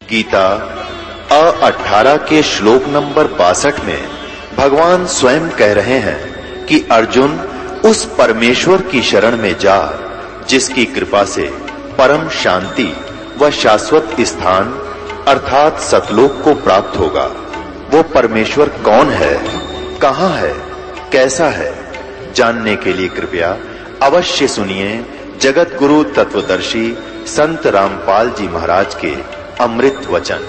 गीता 18 के श्लोक नंबर 62 में भगवान स्वयं कह रहे हैं कि अर्जुन उस परमेश्वर की शरण में जा जिसकी कृपा से परम शांति व शाश्वत स्थान अर्थात सतलोक को प्राप्त होगा। वो परमेश्वर कौन है, कहां है, कैसा है, जानने के लिए कृपया अवश्य सुनिए जगत गुरु तत्वदर्शी संत रामपाल जी महाराज के अमृत वचन।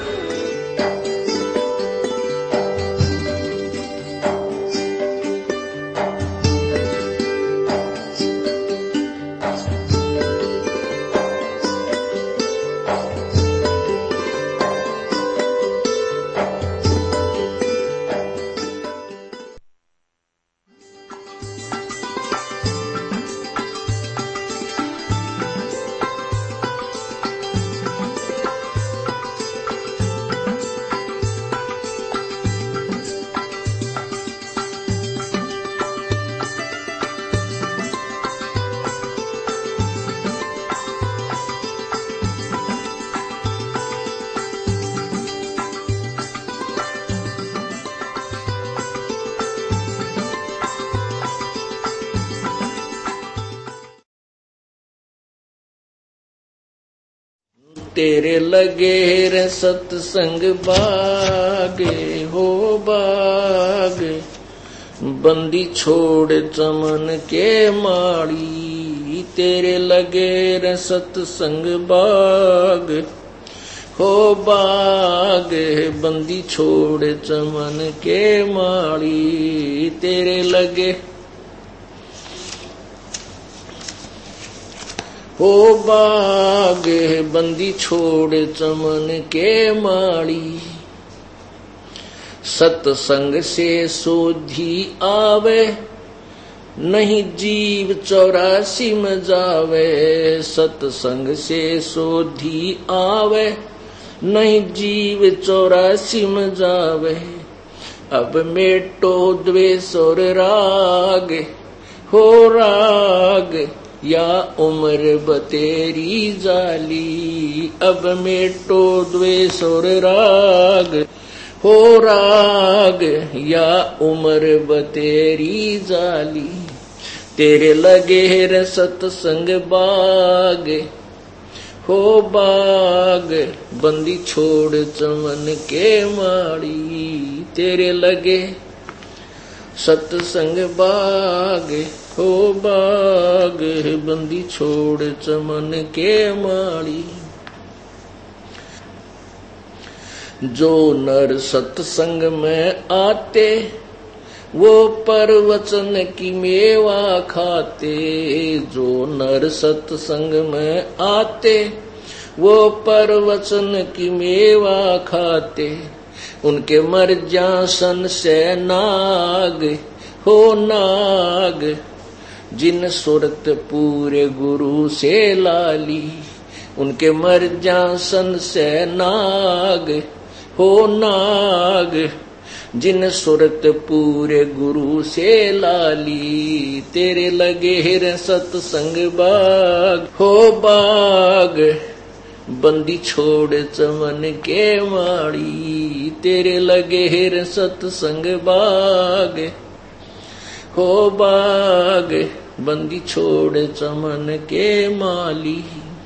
तेरे लगे रे सत्संग बागे हो बागे, बंदी छोड़ चमन के माड़ी। तेरे लगे रे सत्संग बाग हो बागे, बंदी छोड़ चमन के माड़ी। तेरे लगे हो बाग, बंदी छोड़ चमन के माड़ी। सत्संग से सोधी आवे, नहीं जीव 84 में जावे। सत्संग से सोधी आवे, नहीं जीव 84 में जावे। अब मेटो द्वेष और राग हो राग, या उम्र बतेरी जाली। अब मेटो द्वेष और राग हो राग, या उम्र बतेरी जाली। तेरे लगे रे सत्संग बाग हो बाग, बंदी छोड़ चमन के माड़ी। तेरे लगे सत्संग बाग हो बाग, बंदी छोड़ चमन के माड़ी। जो नर सत्संग में आते, वो परवचन की मेवा खाते। जो नर सत्संग में आते, वो परवचन की मेवा खाते। उनके मर जासन से नाग हो नाग, जिन सुरत पूरे गुरु से लाली। उनके मर जासन से नाग हो नाग, जिन सुरत पूरे गुरु से लाली। तेरे लगे रे सत्संग बाग हो बाग, बंदी छोड़ चमन के माड़ी। तेरे लगे रे सत्संग बाग हो बाग, बंदी छोड़ चमन के माली।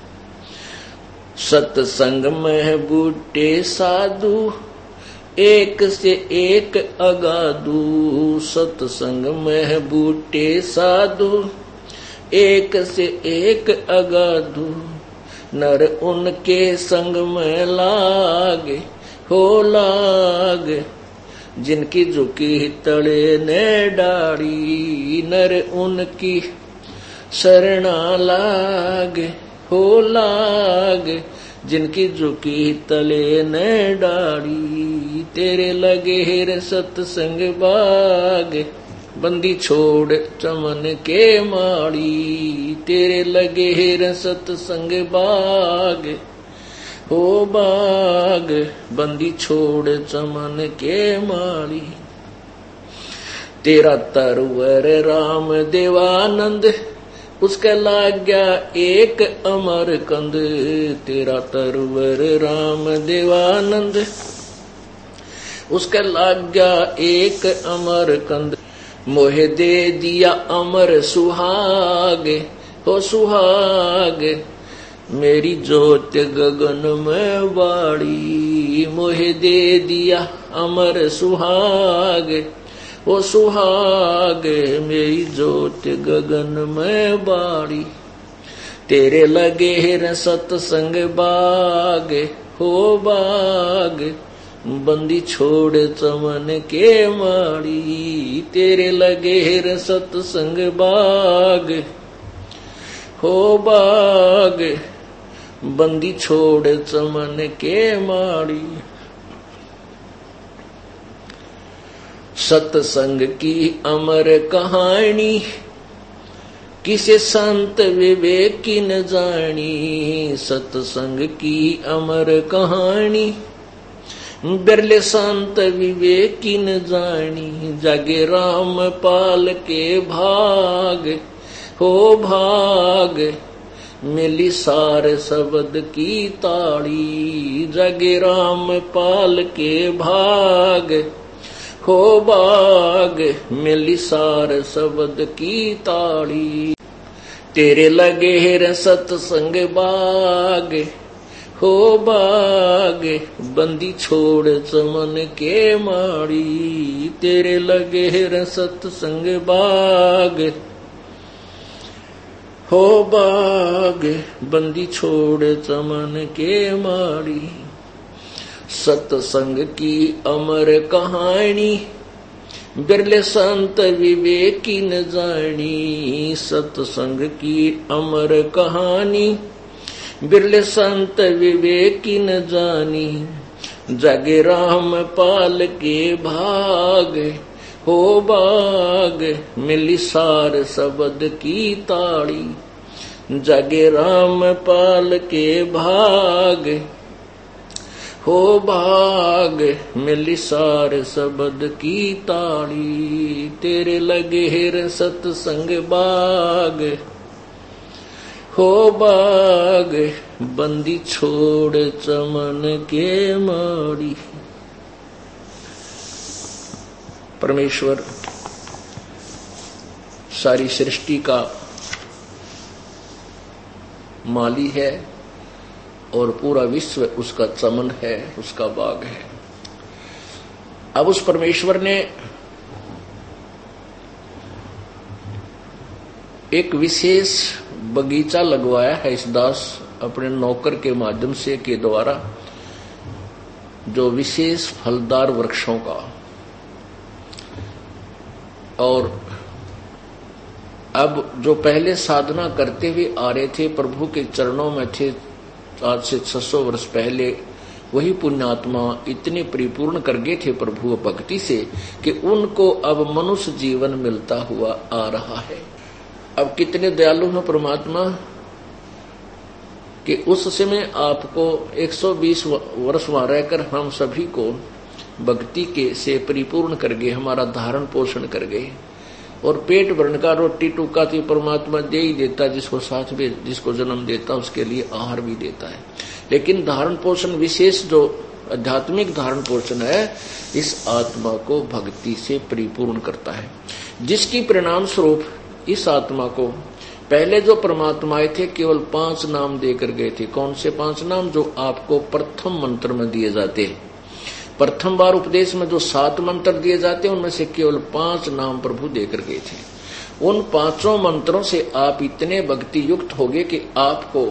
सत्संग में बूटे साधु, एक से एक अगाधु। सत्संग में बूटे साधु, एक से एक अगाधु। नर उनके संग में लाग हो लाग, जिनकी झुकी तड़े ने डाड़ी। नर उनकी शरणा लाग हो लाग, जिनकी झुकी तले ने डाड़ी। तेरे लगे रे सत्संग बाग, बंदी छोड़ चमन के माड़ी। तेरे लगे रे सत्संग बाग हो बाग, बंदी छोड़ चमन के माड़ी। तेरा तरवर राम देवानंद उसके लाग गया एक अमर कंद, तेरा तरवर राम देवानंद। उसके लाग गया एक अमर कंद, मोहे दे दिया अमर सुहाग, हो सुहाग। मेरी ज्योत गगन में बाड़ी, मोहे दे दिया अमर सुहाग, वो सुहाग। मेरी ज्योत गगन में बाड़ी, तेरे लगे हैं सत्संग बाग, हो बाग। बंदी छोड़ चमन के माड़ी, तेरे लगे हैं सत्संग बाग, हो बाग। बंदी छोड़ चमन के माड़ी। सत्संग की अमर कहानी, किसे संत विवेक की न जानी। सत्संग की अमर कहानी, बिरले संत विवेक की न जानी। जागे राम पाल के भाग, हो भाग। मिली सार शब्द की ताड़ी, जागे राम पाल के भाग, हो बाग। मिली सार शब्द की ताड़ी, तेरे लगे हैं सत्संग बाग, हो बाग। बंदी छोड़ चमन के माड़ी, तेरे लगे हैं सत्संग बाग, हो बाग। बंदी छोड़ चमन के माड़ी। सत्संग की अमर कहानी, बिरले संत विवेक की न जानी। सत्संग की अमर कहानी, बिरले संत विवेक की न जानी। जागे राम पाल के भाग, हो बाग। मिली सार शब्द की ताड़ी, जागे राम पाल के भाग, हो भाग। मिली सार शब्द की ताड़ी, तेरे लगे हैं सत्संग बाग, हो बाग। बंदी छोड़ चमन के माड़ी। परमेश्वर सारी सृष्टि का माली है और पूरा विश्व उसका चमन है, उसका बाग है। अब उस परमेश्वर ने एक विशेष बगीचा लगवाया है इस दास अपने नौकर के माध्यम से के द्वारा, जो विशेष फलदार वृक्षों का। और अब जो पहले साधना करते हुए आ रहे थे, प्रभु के चरणों में थे आज से 600 वर्ष पहले, वही पुण्यात्मा इतने परिपूर्ण कर गए थे प्रभु भक्ति से कि उनको अब मनुष्य जीवन मिलता हुआ आ रहा है। अब कितने दयालु हैं परमात्मा कि उस समय आपको 120 वर्ष वहां रहकर हम सभी को भक्ति के से परिपूर्ण कर गए, हमारा धारण पोषण कर गए। और पेट भरने का रोटी टुका तो परमात्मा दे ही देता, जिसको साथ में जिसको जन्म देता उसके लिए आहार भी देता है। लेकिन धारण पोषण विशेष जो आध्यात्मिक धारण पोषण है, इस आत्मा को भक्ति से परिपूर्ण करता है, जिसकी परिणाम स्वरूप इस आत्मा को पहले जो परमात्माएं थे केवल 5 नाम देकर गए थे। कौन से 5 नाम? जो आपको प्रथम मंत्र में दिए जाते हैं। प्रथम बार उपदेश में जो 7 मंत्र दिए जाते हैं उनमें से केवल 5 नाम प्रभु देकर गए थे। उन 5 मंत्रों से आप इतने भक्ति युक्त हो गए कि आपको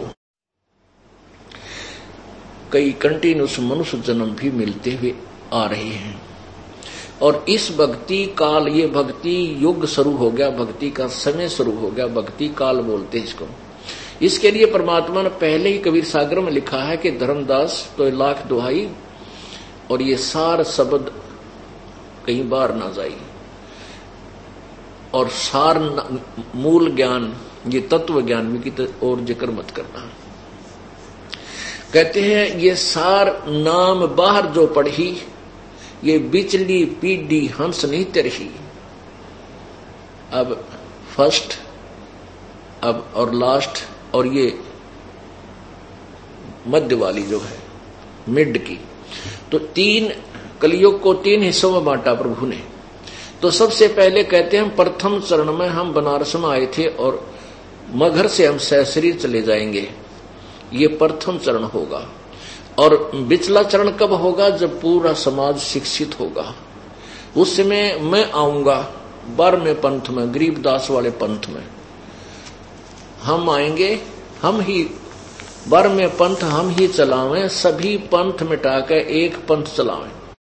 कई कंटिन्यूस मनुष्य जन्म भी मिलते हुए आ रहे हैं। और इस भक्ति काल, ये भक्ति युग शुरू हो गया, भक्ति का समय शुरू हो गया, भक्ति काल बोलते हैं इसको। इसके लिए परमात्मा ने पहले ही कबीर सागर में लिखा है कि धर्मदास तो लाख दुहाई और ये सार शब्द कहीं बार ना जाए, और सार मूल ज्ञान, ये तत्व ज्ञान में की और जिक्र मत करना। कहते हैं ये सार नाम बाहर जो पढ़ी, ये बिचली पीढ़ी हंस नहीं तरही। अब फर्स्ट अब और लास्ट और ये मध्य वाली जो है मिड की, तो तीन कलियुग को तीन हिस्सों में बांटा प्रभु ने। तो सबसे पहले कहते हैं प्रथम चरण में हम बनारस में आए थे और मगहर से हम सहसरीर चले जाएंगे, ये प्रथम चरण होगा। और पिछला चरण कब होगा? जब पूरा समाज शिक्षित होगा। उस समय मैं आऊंगा 12वें पंथ में, गरीबदास वाले पंथ में हम आएंगे, हम ही 12वें पंथ हम ही चलावें, सभी पंथ मिटाकर एक पंथ चलावें।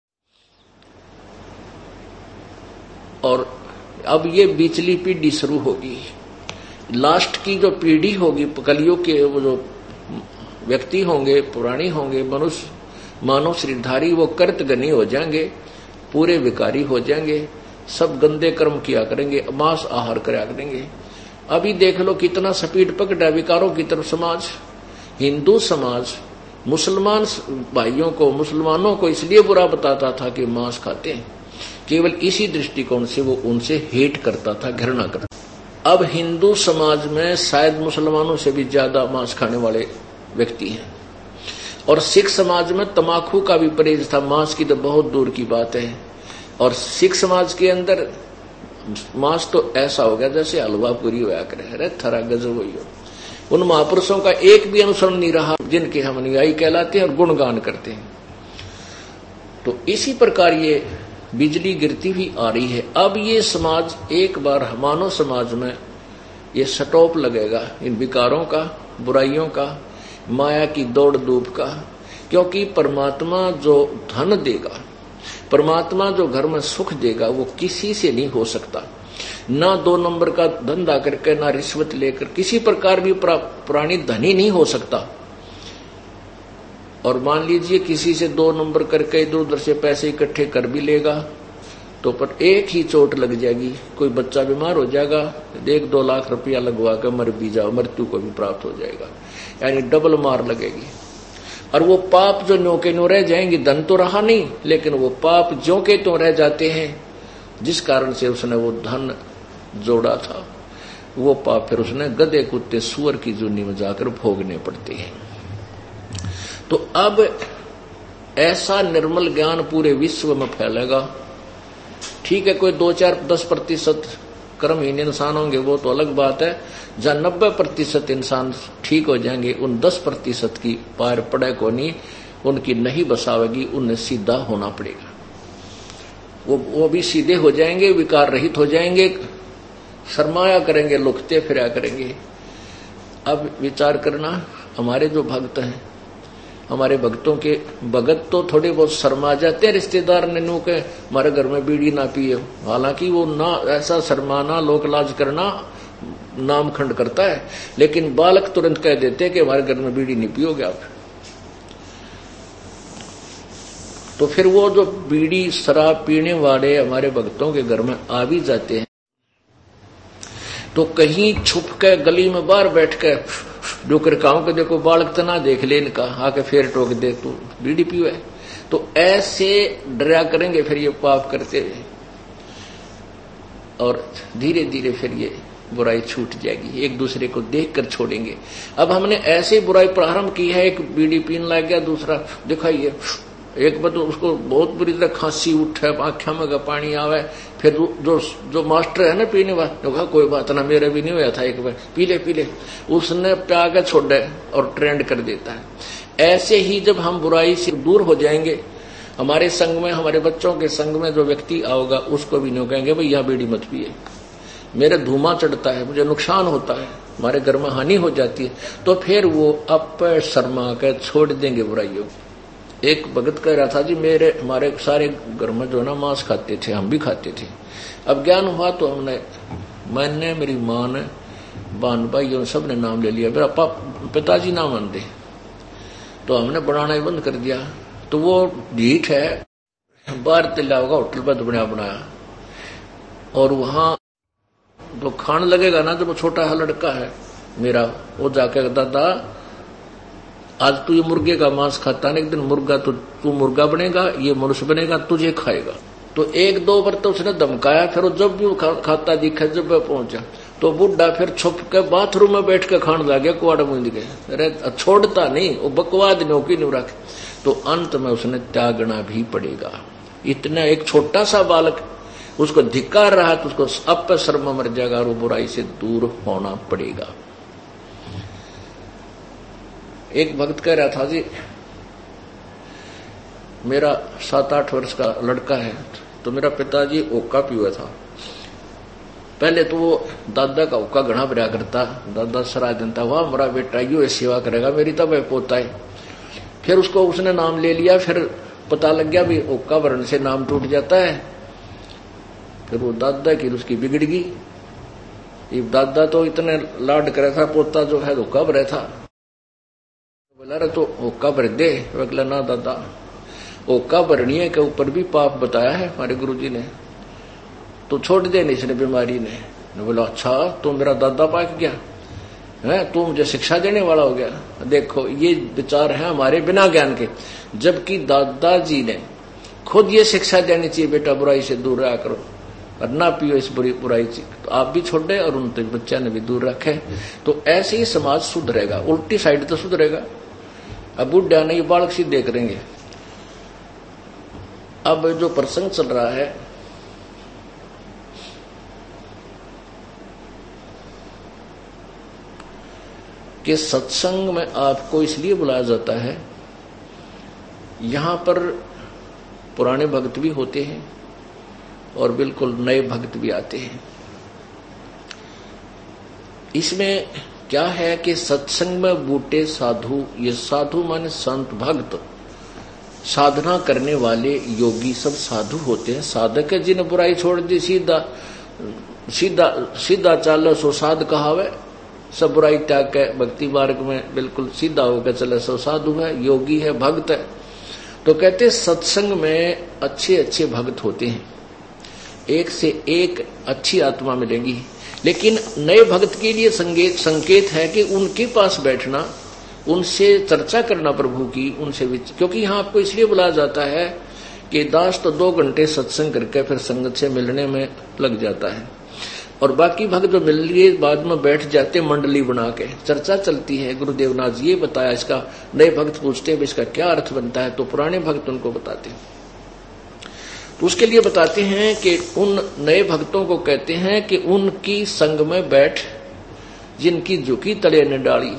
और अब ये बीचली पीढ़ी शुरू होगी, लास्ट की जो पीढ़ी होगी कलियुग के, वो जो व्यक्ति होंगे, पुरानी होंगे, मनुष्य मानव श्रीधारी, वो कर्तगनी हो जाएंगे, पूरे विकारी हो जाएंगे, सब गंदे कर्म किया करेंगे, मांस आहार करा करेंगे। अभी देख लो कितना स्पीड पकड़ा विकारों की तरफ समाज। हिंदू समाज मुसलमान भाइयों को, मुसलमानों को इसलिए बुरा बताता था कि मांस खाते हैं, केवल इसी दृष्टिकोण से वो उनसे हेट करता था, घृणा करता। अब हिंदू समाज में शायद मुसलमानों से भी ज्यादा मांस खाने वाले व्यक्ति हैं। और सिख समाज में तमाकू का भी परहेज था, मांस की तो बहुत दूर की बात है। और सिख समाज के अंदर मांस तो ऐसा हो गया जैसे हलवा पूरी होया करे, अरे थरा गजब हुई हो। उन महापुरुषों का एक भी अनुसरण नहीं रहा जिनके हम अनुयायी कहलाते हैं और गुणगान करते हैं। तो इसी प्रकार ये बिजली गिरती हुई आ रही है। अब ये समाज एक बार मानव समाज में ये स्टॉप लगेगा इन विकारों का, बुराइयों का, माया की दौड़ धूप का। क्योंकि परमात्मा जो धन देगा, परमात्मा जो घर में सुख देगा, वो किसी से नहीं हो सकता। ना 2 नंबर का धंधा करके, ना रिश्वत लेकर, किसी प्रकार भी प्राणी धनी नहीं हो सकता। और मान लीजिए किसी से 2 नंबर करके इधर उधर से पैसे इकट्ठे कर भी लेगा, तो पर एक ही चोट लग जाएगी, कोई बच्चा बीमार हो जाएगा, 1-2 लाख रुपया लगवा कर मर भी जाओ, मृत्यु को भी प्राप्त हो जाएगा, यानी डबल मार लगेगी। और वो पाप जो न्यों के न्यों रह जाएंगे, धन तो रहा नहीं, लेकिन वो पाप ज्यों के त्यों रह जाते हैं, जिस कारण से उसने वो धन जोड़ा था, वो पाप फिर उसने गधे कुत्ते सुअर की जूनी में जाकर भोगने पड़ते हैं। तो अब ऐसा निर्मल ज्ञान पूरे विश्व में फैलेगा। ठीक है, कोई 2-4-10% कर्महीन इंसान होंगे, वो तो अलग बात है। जहां 90% इंसान ठीक हो जाएंगे, उन 10% की पार पड़े को नहीं, उनकी नहीं बसावेगी, उन्हें सीधा होना पड़ेगा। वो भी सीधे हो जाएंगे, विकार रहित हो जाएंगे, शर्माया करेंगे, लुकते फिरा करेंगे। अब विचार करना, हमारे जो भक्त हैं, हमारे भक्तों के भगत तो थोड़े बहुत शर्मा जाते हैं रिश्तेदार ने नू के हमारे घर में बीड़ी ना पिए, हालांकि वो ना ऐसा शर्माना, लोक लाज करना नामखंड करता है, लेकिन बालक तुरंत कह देते कि हमारे घर में बीड़ी नहीं पियोगे आप। तो फिर वो जो बीड़ी शराब पीने वाले हमारे भक्तों के घर में आ भी जाते हैं, तो कहीं छुप के गली में बाहर बैठ के जो करकाओं के देखो बालक तना देख ले इनका, आके फिर टोक दे तू बीड़ी पियो है, तो ऐसे डरा करेंगे फिर ये पाप करते हुए, और धीरे धीरे फिर ये बुराई छूट जाएगी, एक दूसरे को देखकर छोड़ेंगे। अब हमने ऐसे बुराई प्रारंभ की है, एक बीड़ी पीने लग गया, दूसरा दिखाइए, एक बार तो उसको बहुत बुरी तरह खांसी उठे, आंखों में पानी आवे, फिर जो मास्टर है ना पीने वाला, कहा कोई बात ना, मेरे भी नहीं हुआ था, एक बार पी ले, उसने प्या के छोड़े और ट्रेंड कर देता है। ऐसे ही जब हम बुराई से दूर हो जाएंगे, हमारे संग में, हमारे बच्चों के संग में जो व्यक्ति आओगा, उसको भी नहीं कहेंगे भाई यह बीड़ी मत पिए, मेरे धुआं चढ़ता है, मुझे नुकसान होता है, हमारे घर में हानि हो जाती है, तो फिर वो अब शर्मा कर छोड़ देंगे बुराइयों। एक भगत कह रहा था जी, हमारे सारे घर में जो ना मांस खाते थे, हम भी खाते थे, अब ज्ञान हुआ तो मैंने मेरी माँ ने, बान भाई सब ने नाम ले लिया, मेरा पिताजी ना मान दे, तो हमने बनाना ही बंद कर दिया। तो वो ढीठ है, बाहर तिल्ला होगा होटल पर बनाया, और वहां तो खाने लगेगा ना, जब वो छोटा लड़का है मेरा, वो जाके दादा आज तू ये मुर्गे का मांस खाता है, एक दिन मुर्गा तो तू मुर्गा बनेगा, ये मनुष्य बनेगा, तुझे खाएगा। तो 1-2 बार तो उसने धमकाया, फिर जब भी खाता दिखा, जब वह पहुंचा तो बुढ़ा फिर छुप के बाथरूम में बैठ के खान लग गया कुआड़ मूंद के। अरे छोड़ता नहीं, वो बकवाद नौकी नहीं रख। तो अंत में उसने त्यागना भी पड़ेगा। इतना एक छोटा सा बालक उसको धिक्कार रहा तो उसको अब शर्म मर जाएगा और वो बुराई से दूर होना पड़ेगा। एक भक्त कह रहा था, जी मेरा 7-8 वर्ष का लड़का है, तो मेरा पिताजी ओका पिया था। पहले तो वो दादा का ओका घना भरा करता, दादा सराह देता, वाह मेरा बेटा यो सेवा करेगा मेरी, तब पोता है। फिर उसको उसने नाम ले लिया, फिर पता लग गया भी ओका वर्ण से नाम टूट जाता है। फिर वो दादा की उसकी बिगड़ गई। ये दादा तो इतने लाड करे था, पोता जो है ओका भरे था। बोला रे तो ओका भर दे। बोला ना दादा, ओका भरनी के ऊपर भी पाप बताया है हमारे गुरुजी ने, तो छोड़ दे नहीं इसने बीमारी ने। बोला अच्छा तू मेरा दादा पाक गया है, तू मुझे शिक्षा देने वाला हो गया। देखो ये विचार है हमारे बिना ज्ञान के, जबकि दादाजी ने खुद ये शिक्षा देनी चाहिए, बेटा बुराई से दूर रहा करो और ना पियो इस बुराई से। तो आप भी छोड़े और उन बच्चा ने भी दूर रखे, तो ऐसे ही समाज सुधरेगा। उल्टी साइड तो सुधरेगा। अब बुढ़ा नहीं बालक सी देख रहेंगे। अब जो प्रसंग चल रहा है, कि सत्संग में आपको इसलिए बुलाया जाता है, यहां पर पुराने भक्त भी होते हैं और बिल्कुल नए भक्त भी आते हैं। इसमें क्या है कि सत्संग में बूटे साधु, ये साधु माने संत भक्त, साधना करने वाले योगी सब साधु होते हैं। साधक है जिन्हें बुराई छोड़ दी, सीधा सीधा सीधा चालो सो साध कहावे। सब बुराई त्याग के भक्ति मार्ग में बिल्कुल सीधा होकर चले सो साधु है, योगी है, भक्त है। तो कहते सत्संग में अच्छे अच्छे भक्त होते हैं, एक से एक अच्छी आत्मा मिलेगी। लेकिन नए भक्त के लिए संकेत है कि उनके पास बैठना, उनसे चर्चा करना प्रभु की, उनसे क्योंकि यहाँ आपको इसलिए बुलाया जाता है कि दास तो 2 घंटे सत्संग करके फिर संगत से मिलने में लग जाता है, और बाकी भक्त जो मिल लिए बाद में बैठ जाते मंडली बना के, चर्चा चलती है। गुरुदेव नाथ ये बताया, इसका नए भक्त पूछते हैं इसका क्या अर्थ बनता है, तो पुराने भक्त उनको बताते हैं। तो उसके लिए बताते हैं कि उन नए भक्तों को कहते हैं कि उनकी संग में बैठ, जिनकी झुकी तले ने डाली,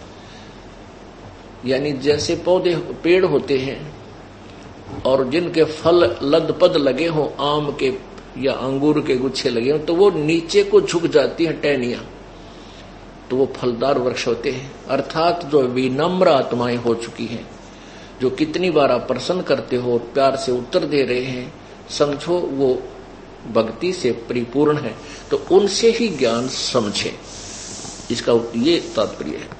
यानी जैसे पौधे पेड़ होते हैं और जिनके फल लदपद लगे हों, आम के या अंगूर के गुच्छे लगे हों, तो वो नीचे को झुक जाती हैं टहनियां, तो वो फलदार वृक्ष होते हैं। अर्थात जो विनम्र आत्माएं हो चुकी हैं, जो कितनी बार आप प्रसन्न करते हो और प्यार से उत्तर दे रहे हैं, समझो वो भक्ति से परिपूर्ण है, तो उनसे ही ज्ञान समझे, इसका ये तात्पर्य है।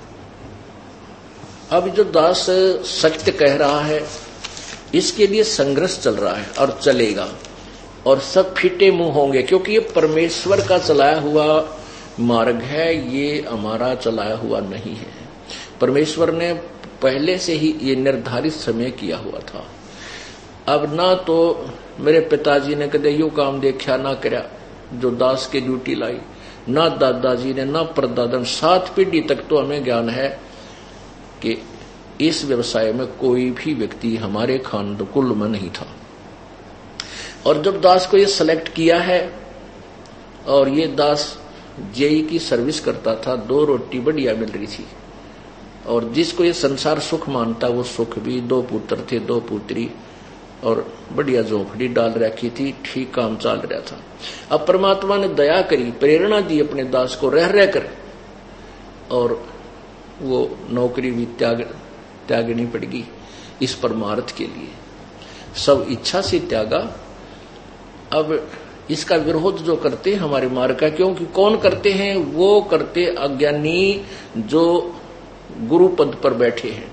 अब जो दास सत्य कह रहा है, इसके लिए संघर्ष चल रहा है और चलेगा, और सब फिटे मुंह होंगे, क्योंकि ये परमेश्वर का चलाया हुआ मार्ग है, ये हमारा चलाया हुआ नहीं है। परमेश्वर ने पहले से ही ये निर्धारित समय किया हुआ था। अब ना तो मेरे पिताजी ने कदे यू काम देखा ना करया जो दास के ड्यूटी लाई, ना दादाजी ने, ना परदादा, 7 पीढ़ी तक तो हमें ज्ञान है कि इस व्यवसाय में कोई भी व्यक्ति हमारे खानकुल में नहीं था। और जब दास को ये सेलेक्ट किया है, और ये दास जेई की सर्विस करता था, 2 रोटी बढ़िया मिल रही थी, और जिसको ये संसार सुख मानता वो सुख भी, 2 पुत्र थे 2 पुत्री, और बढ़िया झोंपड़ी डाल रखी थी, ठीक काम चल रहा था। अब परमात्मा ने दया करी, प्रेरणा दी अपने दास को रह कर, और वो नौकरी भी त्यागनी पड़गी इस परमार्थ के लिए, सब इच्छा से त्यागा। अब इसका विरोध जो करते हैं हमारे मार्ग का, क्योंकि कौन करते हैं, वो करते अज्ञानी जो गुरु पद पर बैठे हैं,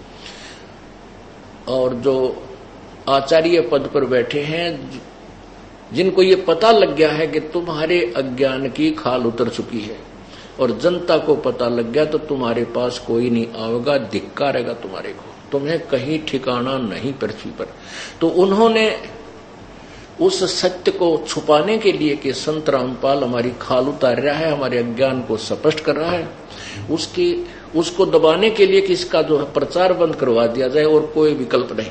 और जो आचार्य पद पर बैठे हैं, जिनको ये पता लग गया है कि तुम्हारे अज्ञान की खाल उतर चुकी है, और जनता को पता लग गया तो तुम्हारे पास कोई नहीं आएगा, धिक्कारेगा तुम्हारे को, तुम्हें कहीं ठिकाना नहीं पृथ्वी पर। तो उन्होंने उस सत्य को छुपाने के लिए कि संत रामपाल हमारी खाल उतार रहा है, हमारे अज्ञान को स्पष्ट कर रहा है, उसको दबाने के लिए कि इसका जो है प्रचार बंद करवा दिया जाए और कोई विकल्प नहीं।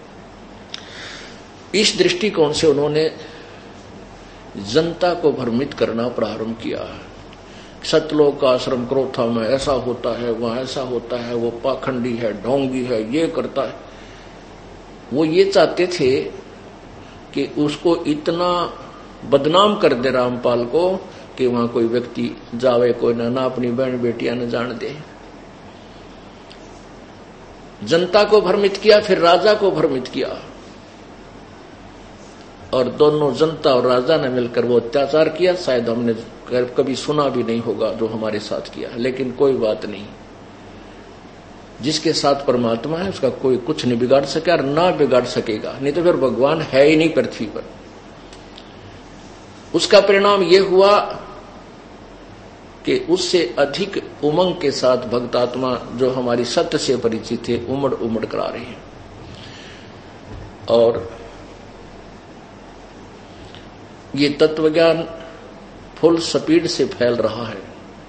इस दृष्टिकोण से उन्होंने जनता को भ्रमित करना प्रारंभ किया। सतलोक का आश्रम क्रोथा में ऐसा होता है, वहां ऐसा होता है, वो पाखंडी है, ढोंगी है, ये करता है। वो ये चाहते थे कि उसको इतना बदनाम कर दे रामपाल को कि वहां कोई व्यक्ति जावे कोई ना अपनी बहन बेटियां न जान दे। जनता को भ्रमित किया, फिर राजा को भ्रमित किया, और दोनों जनता और राजा ने मिलकर वो अत्याचार किया। शायद हमने कभी सुना भी नहीं होगा जो हमारे साथ किया, लेकिन कोई बात नहीं। जिसके साथ परमात्मा है उसका कोई कुछ नहीं बिगाड़ सके और ना बिगाड़ सकेगा, नहीं तो फिर भगवान है ही नहीं पृथ्वी पर। उसका परिणाम यह हुआ कि उससे अधिक उमंग के साथ भक्तात्मा जो हमारी सत्य से परिचित थे उमड़ उमड़ कर आ रहे हैं, और ये तत्वज्ञान फुल स्पीड से फैल रहा है,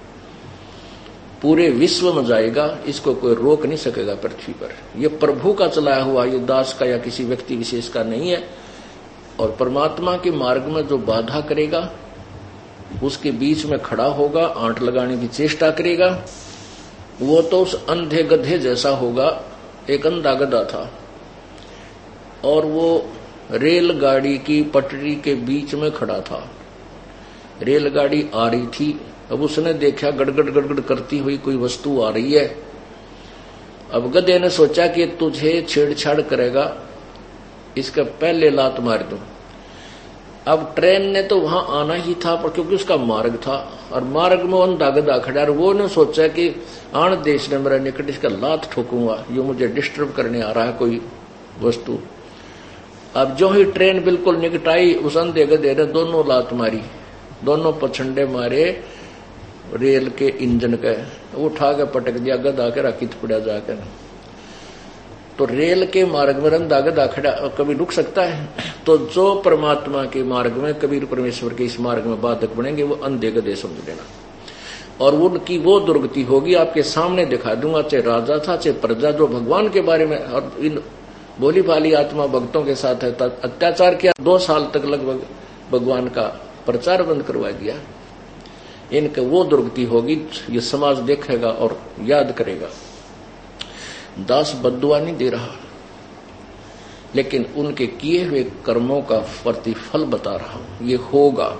पूरे विश्व में जाएगा, इसको कोई रोक नहीं सकेगा पृथ्वी पर। ये प्रभु का चलाया हुआ, ये दास का या किसी व्यक्ति विशेष का नहीं है। और परमात्मा के मार्ग में जो बाधा करेगा, उसके बीच में खड़ा होगा, आंट लगाने की चेष्टा करेगा, वो तो उस अंधे गधे जैसा होगा। एक अंधा गधा था और वो रेलगाड़ी की पटरी के बीच में खड़ा था। रेलगाड़ी आ रही थी, अब उसने देखा गड़गड़ गड़गड़ करती हुई कोई वस्तु आ रही है। अब गधे ने सोचा कि तुझे छेड़छाड़ करेगा, इसका पहले लात मार दूं। अब ट्रेन ने तो वहां आना ही था, पर क्योंकि उसका मार्ग था और मार्ग में अंधा गधा खड़ा, और वो ने सोचा कि आन देश ने मेरे निकट इसका लात ठोकूंगा, ये मुझे डिस्टर्ब करने आ रहा है कोई वस्तु। अब जो ही ट्रेन बिल्कुल निकट आई, उस अंधे गधे ने दोनों लात मारी, दोनों पछंडे मारे रेल के इंजन के, उठा के पटक दिया, गधा के राकित पड़ा जाकर। तो रेल के मार्ग में अंधा गधा खड़ा कभी रुक सकता है? तो जो परमात्मा के मार्ग में, कबीर परमेश्वर के इस मार्ग में बाधक बनेंगे, वो अंधे गधे समझ लेना। और उनकी वो दुर्गति होगी, आपके सामने दिखा दूंगा, चाहे राजा था चाहे प्रजा, जो भगवान के बारे में और इन भोली भाली आत्मा भक्तों के साथ है अत्याचार किया। 2 साल तक लगभग भगवान का प्रचार बंद करवा दिया। इनके वो दुर्गति होगी, ये समाज देखेगा और याद करेगा। दास बद्दुआ नहीं दे रहा, लेकिन उनके किए हुए कर्मों का प्रतिफल बता रहा हूं, ये होगा।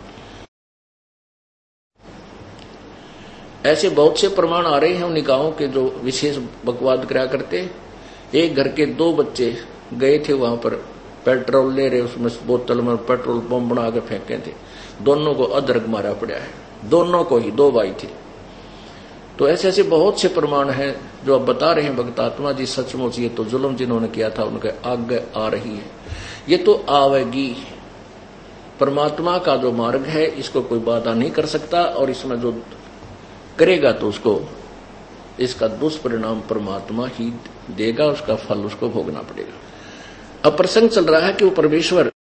ऐसे बहुत से प्रमाण आ रहे हैं उन निकायों के जो विशेष बकवाद कराया करते। एक घर के 2 बच्चे गए थे वहां पर पेट्रोल ले रहे, उसमें बोतल में पेट्रोल बम बना के फेंके थे, दोनों को अदरक मारा पड़ा है, दोनों को ही, 2 भाई थे। तो ऐसे ऐसे बहुत से प्रमाण हैं जो अब बता रहे हैं भक्तात्मा जी, सचमुच ये तो जुल्म जिन्होंने किया था उनके आगे आ रही है, ये तो आवेगी। परमात्मा का जो मार्ग है इसको कोई बाधा नहीं कर सकता, और इसमें जो करेगा तो उसको इसका दुष्परिणाम परमात्मा ही देगा, उसका फल उसको भोगना पड़ेगा। अब प्रसंग चल रहा है कि वो परमेश्वर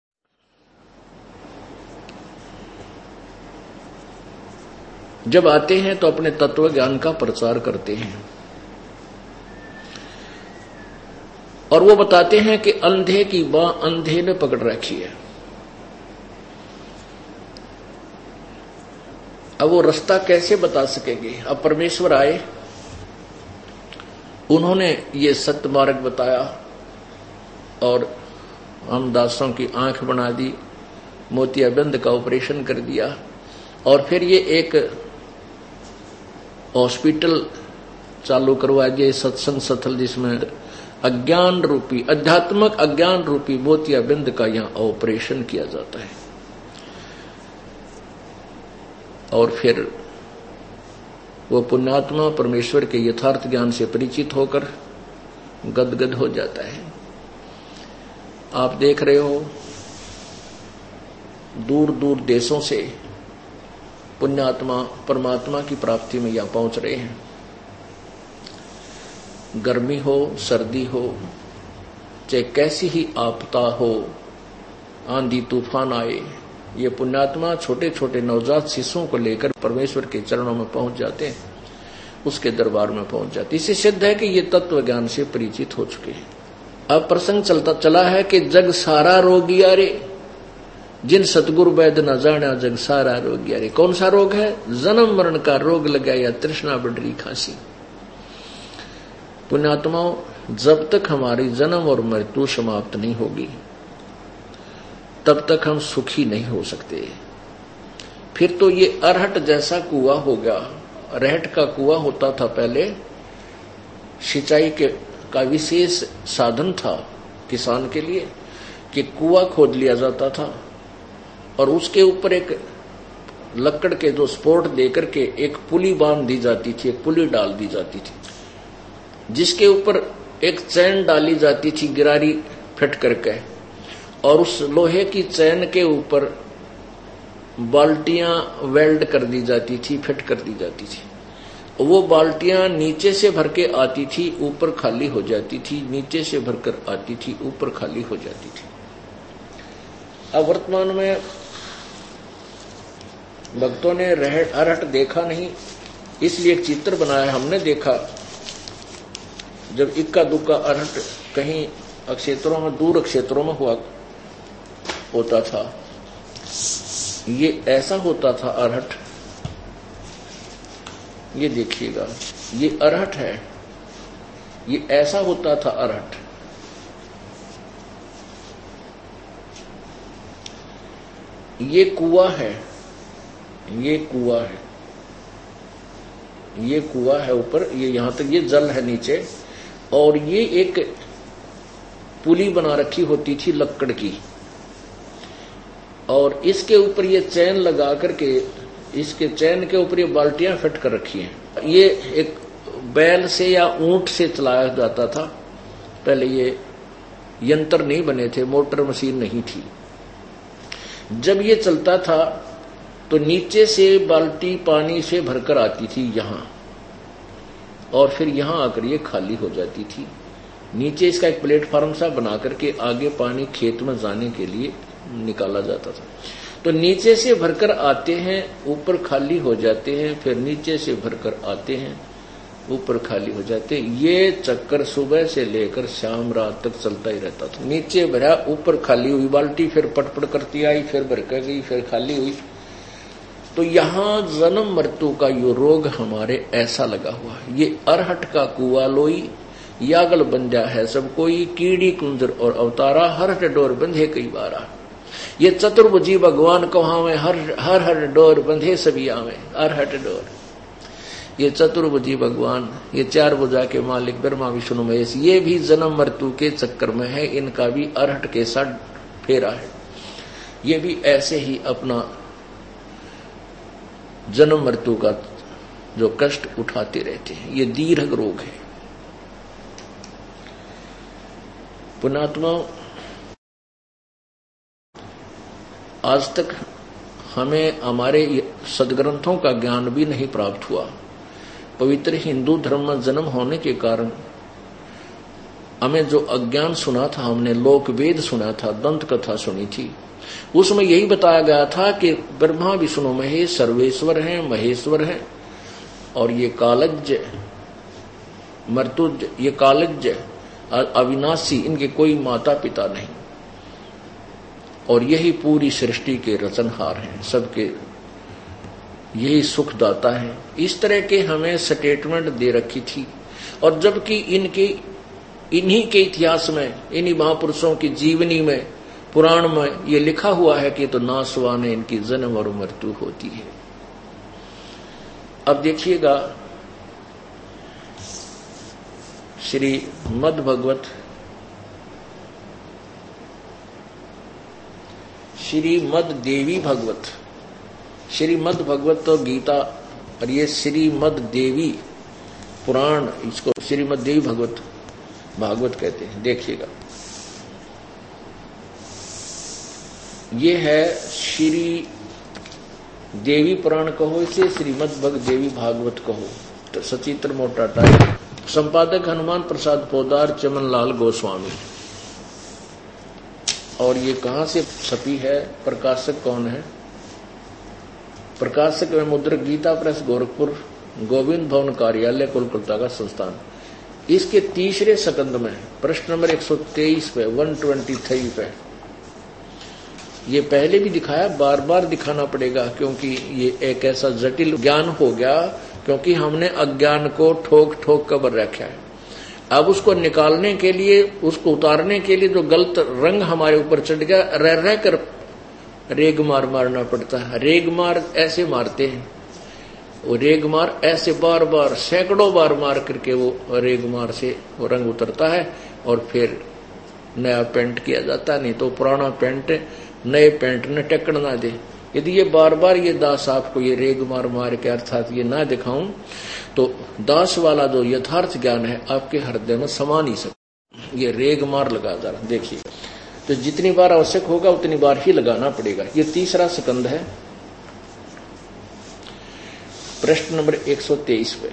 जब आते हैं तो अपने तत्व ज्ञान का प्रचार करते हैं, और वो बताते हैं कि अंधे की बाँ अंधे ने पकड़ रखी है। अब वो रास्ता कैसे बता सकेंगे? अब परमेश्वर आए, उन्होंने ये सत्य मार्ग बताया, और हम दासों की आंख बना दी, मोतियाबिंद का ऑपरेशन कर दिया, और फिर ये एक हॉस्पिटल चालू करवा दिया, सत्संग स्थल, जिसमें अज्ञान रूपी, आध्यात्मिक अज्ञान रूपी मोतियाबिंद का यहां ऑपरेशन किया जाता है। और फिर वो पुण्यात्मा परमेश्वर के यथार्थ ज्ञान से परिचित होकर गदगद हो जाता है। आप देख रहे हो दूर दूर देशों से पुण्यात्मा परमात्मा की प्राप्ति में यहां पहुंच रहे हैं। गर्मी हो, सर्दी हो, चाहे कैसी ही आपदा हो, आंधी तूफान आए, ये पुण्यात्मा छोटे छोटे नवजात शिशुओं को लेकर परमेश्वर के चरणों में पहुंच जाते हैं, उसके दरबार में पहुंच जाते। इससे सिद्ध है कि ये तत्व ज्ञान से परिचित हो चुके हैं। अब प्रसंग चलता चला है कि जग सारा रोगिया रे, जिन सतगुरु वैद्य न जाना जग सारा रोगिया रे। कौन सा रोग है? जन्म मरण का रोग लगा या तृष्णा बढ़ी खांसी। पुण्यात्माओं, जब तक हमारी जन्म और मृत्यु समाप्त नहीं होगी तब तक हम सुखी नहीं हो सकते। फिर तो ये अरहट जैसा कुआं हो गया। अरहट का कुआं होता था पहले, सिंचाई का विशेष साधन था किसान के लिए कि कुआं खोद लिया जाता था और उसके ऊपर एक लकड़ के जो सपोर्ट देकर के एक पुली बांध दी जाती थी, एक पुली डाल दी जाती थी, जिसके ऊपर एक चैन डाली जाती थी गिरारी फिट करके, और उस लोहे की चैन के ऊपर बाल्टियां वेल्ड कर दी जाती थी, फिट कर दी जाती थी। वो बाल्टियां नीचे से भर के आती थी, ऊपर खाली हो जाती थी, नीचे से भरकर आती थी, ऊपर खाली हो जाती थी। अब वर्तमान में भक्तों ने अरहट देखा नहीं, इसलिए एक चित्र बनाया। हमने देखा जब इक्का दुक्का अरहट कहीं क्षेत्रों में, दूर क्षेत्रों में होता था, ये ऐसा होता था अरहट। ये देखिएगा, ये अरहट है, ये ऐसा होता था अरहट। ये कुआं है, ये कुआं है, ये कुआं है ऊपर, ये यहां तक ये जल है नीचे, और ये एक पुली बना रखी होती थी लकड़ की, और इसके ऊपर ये चैन लगा करके, इसके चैन के ऊपर ये बाल्टियां फिट कर रखी हैं। ये एक बैल से या ऊंट से चलाया जाता था। पहले ये यंत्र नहीं बने थे, मोटर मशीन नहीं थी। जब ये चलता था तो नीचे से बाल्टी पानी से भरकर आती थी यहां, और फिर यहां आकर ये खाली हो जाती थी। नीचे इसका एक प्लेटफार्म सा बना करके आगे पानी खेत में जाने के लिए निकाला जाता था। तो नीचे से भरकर आते हैं, ऊपर खाली हो जाते हैं, फिर नीचे से भरकर आते हैं, ऊपर खाली हो जाते हैं। ये चक्कर सुबह से लेकर शाम रात तक चलता ही रहता था। नीचे भरा, ऊपर खाली हुई बाल्टी, फिर पटपट करती आई, फिर भर कर गई, फिर खाली हुई। तो यहां जन्म मृत्यु का यो रोग हमारे ऐसा लगा हुआ है। ये अरहट का कुआ लोई, यागल बंध्या है सब कोई, कीड़ी कुंजर और अवतारा, हर डोर बंधे कई बारा। ये चतुर्भुजी भगवान कहावे, हर हर डोर बंधे सभी आवे, अरहट डोर। ये चतुर्भुजी भगवान, ये चार भुजा के मालिक ब्रह्मा विष्णु महेश, ये भी जन्म मृत्यु के चक्कर में है। इनका भी अरहट के साथ फेरा है। ये भी ऐसे ही अपना जन्म मृत्यु का जो कष्ट उठाते रहते हैं। ये दीर्घ रोग है। पुण्यात्मा, आज तक हमें हमारे सदग्रंथों का ज्ञान भी नहीं प्राप्त हुआ। पवित्र हिंदू धर्म में जन्म होने के कारण हमें जो अज्ञान सुना था, हमने लोक वेद सुना था, दंत कथा सुनी थी, उसमें यही बताया गया था कि ब्रह्मा विष्णु महेश सर्वेश्वर हैं, महेश्वर हैं, और ये कालज्ञ मर्तुज, ये कालज्ञ अविनाशी, इनके कोई माता पिता नहीं, और यही पूरी सृष्टि के रचनहार हैं, सबके यही सुखदाता है। इस तरह के हमें स्टेटमेंट दे रखी थी। और जबकि इन्हीं के इतिहास में, इन्हीं महापुरुषों की जीवनी में, पुराण में ये लिखा हुआ है कि तो नासवान है, इनकी जन्म और मृत्यु होती है। अब देखिएगा, श्री मद भगवत, श्रीमद देवी भगवत, श्रीमद भगवत तो गीता, और ये श्रीमद देवी पुराण, इसको श्रीमद देवी भगवत भागवत कहते हैं। देखिएगा, ये है श्री देवी पुराण कहो, इसे श्रीमद भग देवी भागवत कहो। तो सचित्र मोटा टाइप, संपादक हनुमान प्रसाद पोदार, चमन लाल गोस्वामी। और ये कहाँ से छपी है, प्रकाशक कौन है? प्रकाशक में मुद्रक गीता प्रेस गोरखपुर, गोविंद भवन कार्यालय कोलकाता का संस्थान। इसके तीसरे सकंद में प्रश्न नंबर 123 पे 123 पे, ये पहले भी दिखाया, बार बार दिखाना पड़ेगा क्योंकि ये एक ऐसा जटिल ज्ञान हो गया, क्योंकि हमने अज्ञान को ठोक ठोक कर भर रखा है। अब उसको निकालने के लिए, उसको उतारने के लिए जो गलत रंग हमारे ऊपर चढ़ गया, रह रह कर रेग मार मारना पड़ता है। रेग मार ऐसे मारते हैं, वो रेग मार ऐसे बार बार सैकड़ों बार मार करके वो रेग मार से वो रंग उतरता है और फिर नया पेंट किया जाता है। नहीं तो पुराना पेंट नए पेंट ने टक्कर ना दे। यदि ये बार बार ये दास आपको ये रेग मार मार के अर्थात ये ना दिखाऊं तो दास वाला जो यथार्थ ज्ञान है आपके हृदय में समा नहीं सकता। ये रेग मार लगा जा रहा, देखिए, तो जितनी बार आवश्यक होगा उतनी बार ही लगाना पड़ेगा। ये तीसरा स्कंद है, प्रश्न नंबर 123 पे।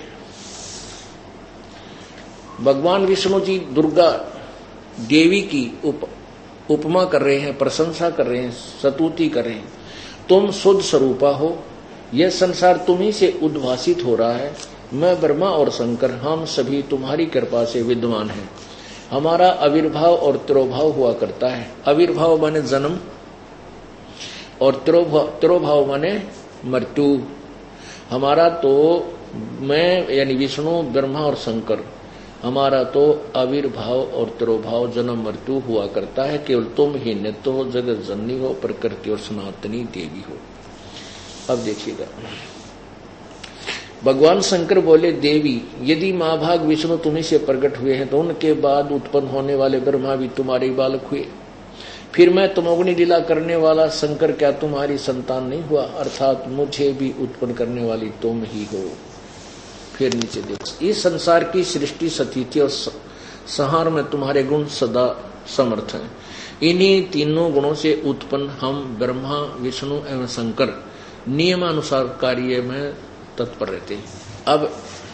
भगवान विष्णु जी दुर्गा देवी की उपमा कर रहे हैं, प्रशंसा कर रहे हैं, स्तुति कर रहे हैं। तुम शुद्ध स्वरूपा हो, यह संसार तुम्ही से उद्भासित हो रहा है। मैं ब्रह्मा और शंकर, हम सभी तुम्हारी कृपा से विद्यमान हैं। हमारा आविर्भाव और तिरोभाव हुआ करता है। आविर्भाव माने जन्म और तिरोभाव माने मृत्यु। हमारा तो मैं यानी विष्णु, ब्रह्मा और शंकर, हमारा तो आविर्भाव और तिरोभाव जन्म मृत्यु हुआ करता है। केवल तुम ही नित्य हो, जगत जननी हो, प्रकृति और सनातनी देवी हो। अब देखिएगा, भगवान शंकर बोले, देवी, यदि महाभाग विष्णु तुम्ही से प्रकट हुए हैं तो उनके बाद उत्पन्न होने वाले ब्रह्मा भी तुम्हारे बालक हुए। फिर मैं तमोगुणी लीला करने वाला शंकर क्या तुम्हारी संतान नहीं हुआ? अर्थात मुझे भी उत्पन्न करने वाली तुम ही हो। फिर नीचे देखो, इस संसार की सृष्टि, स्थिति और संहार में तुम्हारे गुण सदा समर्थ हैं। इन्हीं तीनों गुणों से उत्पन्न हम ब्रह्मा, विष्णु एवं शंकर नियमानुसार कार्य में तत्पर रहते हैं। अब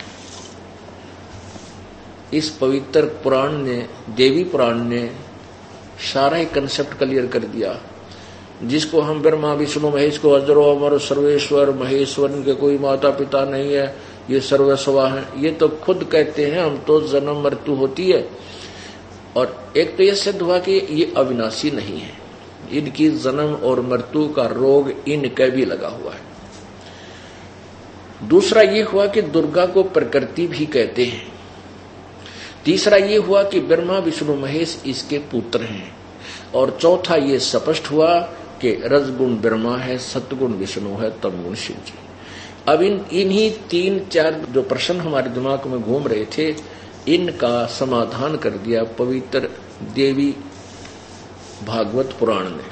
इस पवित्र पुराण ने, देवी पुराण ने सारा ही कंसेप्ट क्लियर कर दिया, जिसको हम ब्रह्मा विष्णु महेश को अजरो अमर सर्वेश्वर महेश्वर, इनके कोई माता पिता नहीं है, ये सर्वस्वा है, ये तो खुद कहते हैं हम तो जन्म मृत्यु होती है। और एक तो यह सिद्ध हुआ कि ये अविनाशी नहीं है, इनकी जन्म और मृत्यु का रोग इनके भी लगा हुआ है। दूसरा ये हुआ कि दुर्गा को प्रकृति भी कहते हैं। तीसरा ये हुआ कि ब्रह्मा विष्णु महेश इसके पुत्र हैं। और चौथा ये स्पष्ट हुआ कि रजगुण ब्रह्मा है, सतगुण विष्णु है, तमगुण शिव जी। अब इन्हीं 3-4 जो प्रश्न हमारे दिमाग में घूम रहे थे, इनका समाधान कर दिया पवित्र देवी भागवत पुराण ने।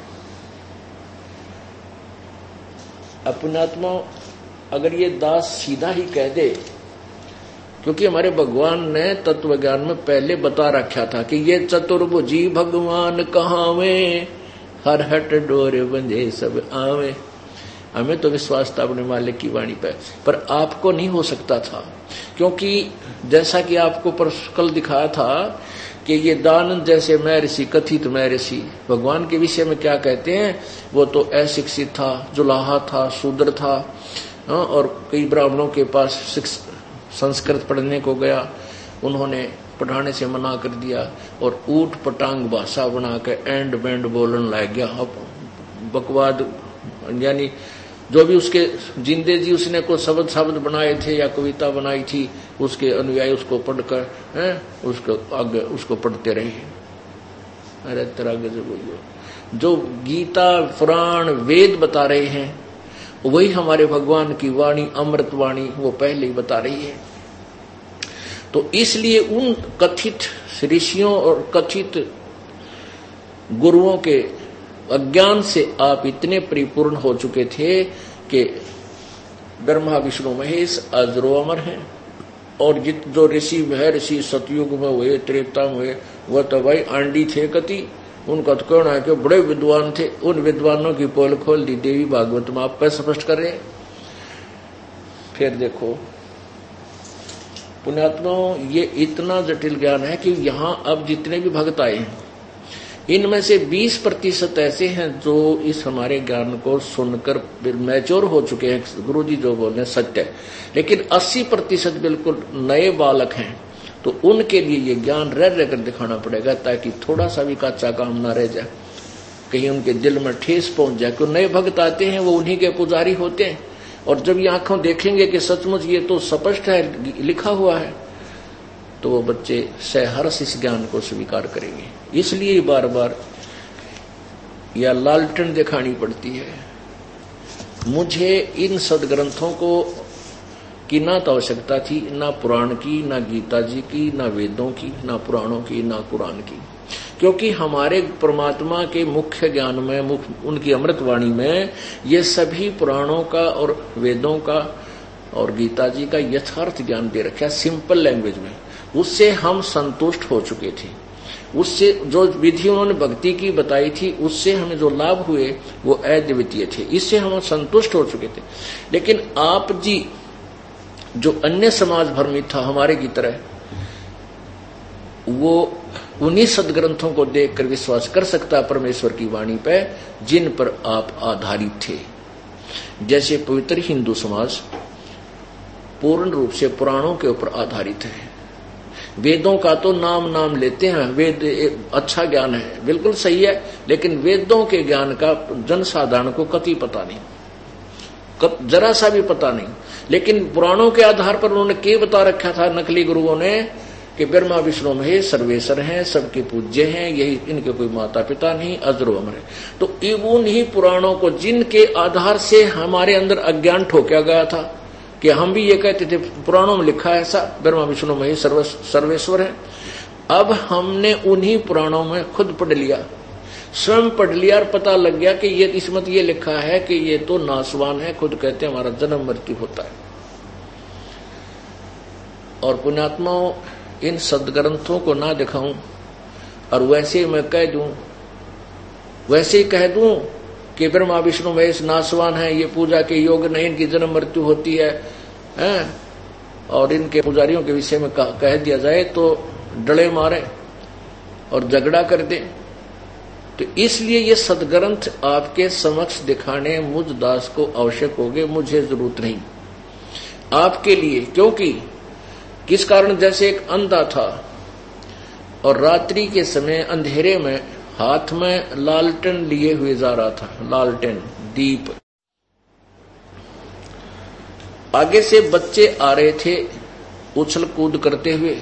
अपनात्मा अगर ये दास सीधा ही कह दे, क्योंकि हमारे भगवान ने तत्व ज्ञान में पहले बता रखा था कि ये चतुर्भुजी भगवान कहावे, हर हट डोरे बंधे सब आवे। हमें तो विश्वास था अपने मालिक की वाणी पर आपको नहीं हो सकता था, क्योंकि जैसा कि आपको कल दिखाया था कि ये दानंद जैसे मैं ऋषि, कथित मैं ऋषि, भगवान के विषय में क्या कहते हैं, वो तो अशिक्षित था, जुलाहा था, शूद्र था, और कई ब्राह्मणों के पास संस्कृत पढ़ने को गया, उन्होंने पढ़ाने से मना कर दिया और ऊट पटांग भाषा बना के एंड बैंड बोलने लग गया। अब बकवाद यानी जो भी उसके जिंदे जी उसने को शब्द बनाए थे या कविता बनाई थी, उसके अनुयायी उसको पढ़कर उसको आगे उसको पढ़ते रहे। अरे तरह आगे से बोलियो, जो गीता पुराण वेद बता रहे हैं वही हमारे भगवान की वाणी, अमृत वाणी, वो पहले ही बता रही है। तो इसलिए उन कथित ऋषियों और कथित गुरुओं के अज्ञान से आप इतने परिपूर्ण हो चुके थे कि ब्रह्मा विष्णु महेश अजरो अमर हैं। और जो ऋषि महर्षि सतयुग में हुए, त्रेता में हुए, वह तो भाई आंडी थे कति, उनका तो कहना है कि बड़े विद्वान थे। उन विद्वानों की पोल खोल दी देवी भागवत में, आप पर स्पष्ट कर रहे हैं। फिर देखो पुण्यात्माओं, ये इतना जटिल ज्ञान है कि यहाँ अब जितने भी भक्त आए हैं इनमें से 20% ऐसे हैं जो इस हमारे ज्ञान को सुनकर मैच्योर हो चुके हैं, गुरुजी जो बोल रहे हैं सत्य है, लेकिन 80% बिल्कुल नए बालक हैं। तो उनके लिए ये ज्ञान रह रहकर दिखाना पड़ेगा, ताकि थोड़ा सा भी कच्चा काम ना रह जाए, कहीं उनके दिल में ठेस पहुंच जाए। क्यों नए भक्त आते हैं, वो उन्हीं के पुजारी होते हैं, और जब ये आंखों देखेंगे कि सचमुच ये तो स्पष्ट है, लिखा हुआ है, तो वो बच्चे सहर्ष इस ज्ञान को स्वीकार करेंगे। इसलिए बार बार यह लालटेन दिखानी पड़ती है। मुझे इन सदग्रंथों को की ना तो आवश्यकता थी, ना पुराण की, ना गीता जी की, ना वेदों की, ना पुराणों की, ना कुरान की, क्योंकि हमारे परमात्मा के मुख्य ज्ञान में, उनकी अमृतवाणी में ये सभी पुराणों का और वेदों का और गीता जी का यथार्थ ज्ञान दे रखा है सिंपल लैंग्वेज में। उससे हम संतुष्ट हो चुके थे, उससे जो विधि उन्होंने भक्ति की बताई थी, उससे हमें जो लाभ हुए वो अद्वितीय थे, इससे हम संतुष्ट हो चुके थे। लेकिन आप जी जो अन्य समाज भ्रमित था हमारे की तरह, वो उन्हीं सदग्रंथों को देखकर विश्वास कर सकता परमेश्वर की वाणी पे जिन पर आप आधारित थे। जैसे पवित्र हिंदू समाज पूर्ण रूप से पुराणों के ऊपर आधारित है। वेदों का तो नाम लेते हैं, वेद अच्छा ज्ञान है, बिल्कुल सही है, लेकिन वेदों के ज्ञान का जनसाधारण को कतई पता नहीं, जरा सा भी पता नहीं। लेकिन पुराणों के आधार पर उन्होंने क्या बता रखा था नकली गुरुओं ने कि ब्रह्मा विष्णु महेश सर्वेश्वर हैं, सबके पूज्य हैं, यही इनके कोई माता पिता नहीं, अजरो अमर है। तो उन्हीं पुराणों को जिनके आधार से हमारे अंदर अज्ञान ठोका गया था कि हम भी ये कहते थे पुराणों में लिखा है ऐसा, ब्रह्मा विष्णु महेश सर्वेश्वर है। अब हमने उन्हीं पुराणों में खुद पढ़ लिया, स्वयं पढ़ लिया, और पता लग गया कि ये इसमें ये लिखा है कि ये तो नासवान है, खुद कहते हैं हमारा जन्म मृत्यु होता है। और पुण्यात्माओं, इन सदग्रंथों को ना दिखाऊं और वैसे मैं कह दूं, वैसे ही कह दूं कि ब्रह्मा विष्णु महेश नासवान है, ये पूजा के योग नहीं, इनकी जन्म मृत्यु होती है, और इनके पुजारियों के विषय में कह दिया जाए तो डले मारे और झगड़ा कर दे। तो इसलिए ये सदग्रंथ आपके समक्ष दिखाने मुझ दास को आवश्यक होगे, मुझे जरूरत नहीं आपके लिए। क्योंकि किस कारण, जैसे एक अंधा था और रात्रि के समय अंधेरे में हाथ में लालटेन लिए हुए जा रहा था, लालटेन दीप, आगे से बच्चे आ रहे थे उछल कूद करते हुए।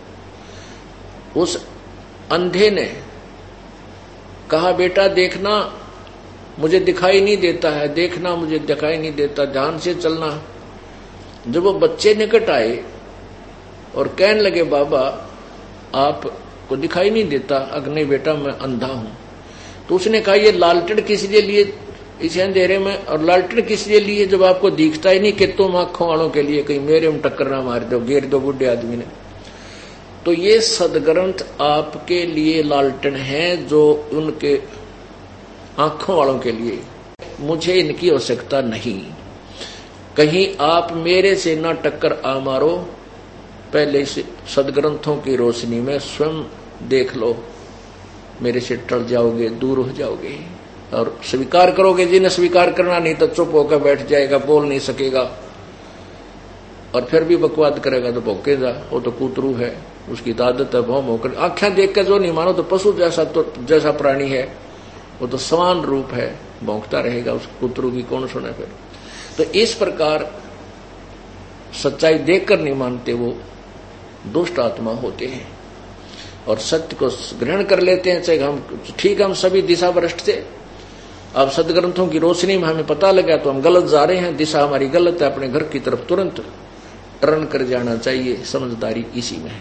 उस अंधे ने कहा, बेटा देखना मुझे दिखाई नहीं देता है, देखना मुझे दिखाई नहीं देता, ध्यान से चलना। जब वो बच्चे निकट आए और कहने लगे, बाबा आपको दिखाई नहीं देता? अगर नहीं बेटा मैं अंधा हूं। तो उसने कहा, ये लालटेन किस लिए लिए इस अंधेरे में, और लालटेन किस लिए लिए जब आपको दिखता ही नहीं कि तुम आंखों वालों के लिए कहीं मेरे में टक्कर ना मार दो, घेर दो बुढ़े आदमी ने। तो ये सदग्रंथ आपके लिए लालटेन है, जो उनके आंखों वालों के लिए। मुझे इनकी आवश्यकता नहीं, कहीं आप मेरे से ना टक्कर आ मारो, पहले इस सदग्रंथों की रोशनी में स्वयं देख लो, मेरे से टल जाओगे, दूर हो जाओगे और स्वीकार करोगे। जिन्हें स्वीकार करना नहीं तो चुप होकर बैठ जाएगा, बोल नहीं सकेगा, और फिर भी बकवाद करेगा तो भौंकेगा, वो तो कूतरू है, उसकी आदत है भौं होकर। आंखें देख कर जो नहीं मानो तो पशु जैसा प्राणी है, वो तो समान रूप है, भौंकता रहेगा, उस कूतरू की कौन सुने फिर। तो इस प्रकार सच्चाई देखकर नहीं मानते वो दुष्ट आत्मा होते हैं, और सत्य को ग्रहण कर लेते हैं। चाहे हम ठीक, हम सभी दिशा भ्रष्ट थे, अब सदग्रंथों की रोशनी में हमें पता लगा तो हम गलत जा रहे हैं, दिशा हमारी गलत है, अपने घर की तरफ तुरंत टर्न कर जाना चाहिए। समझदारी इसी में है।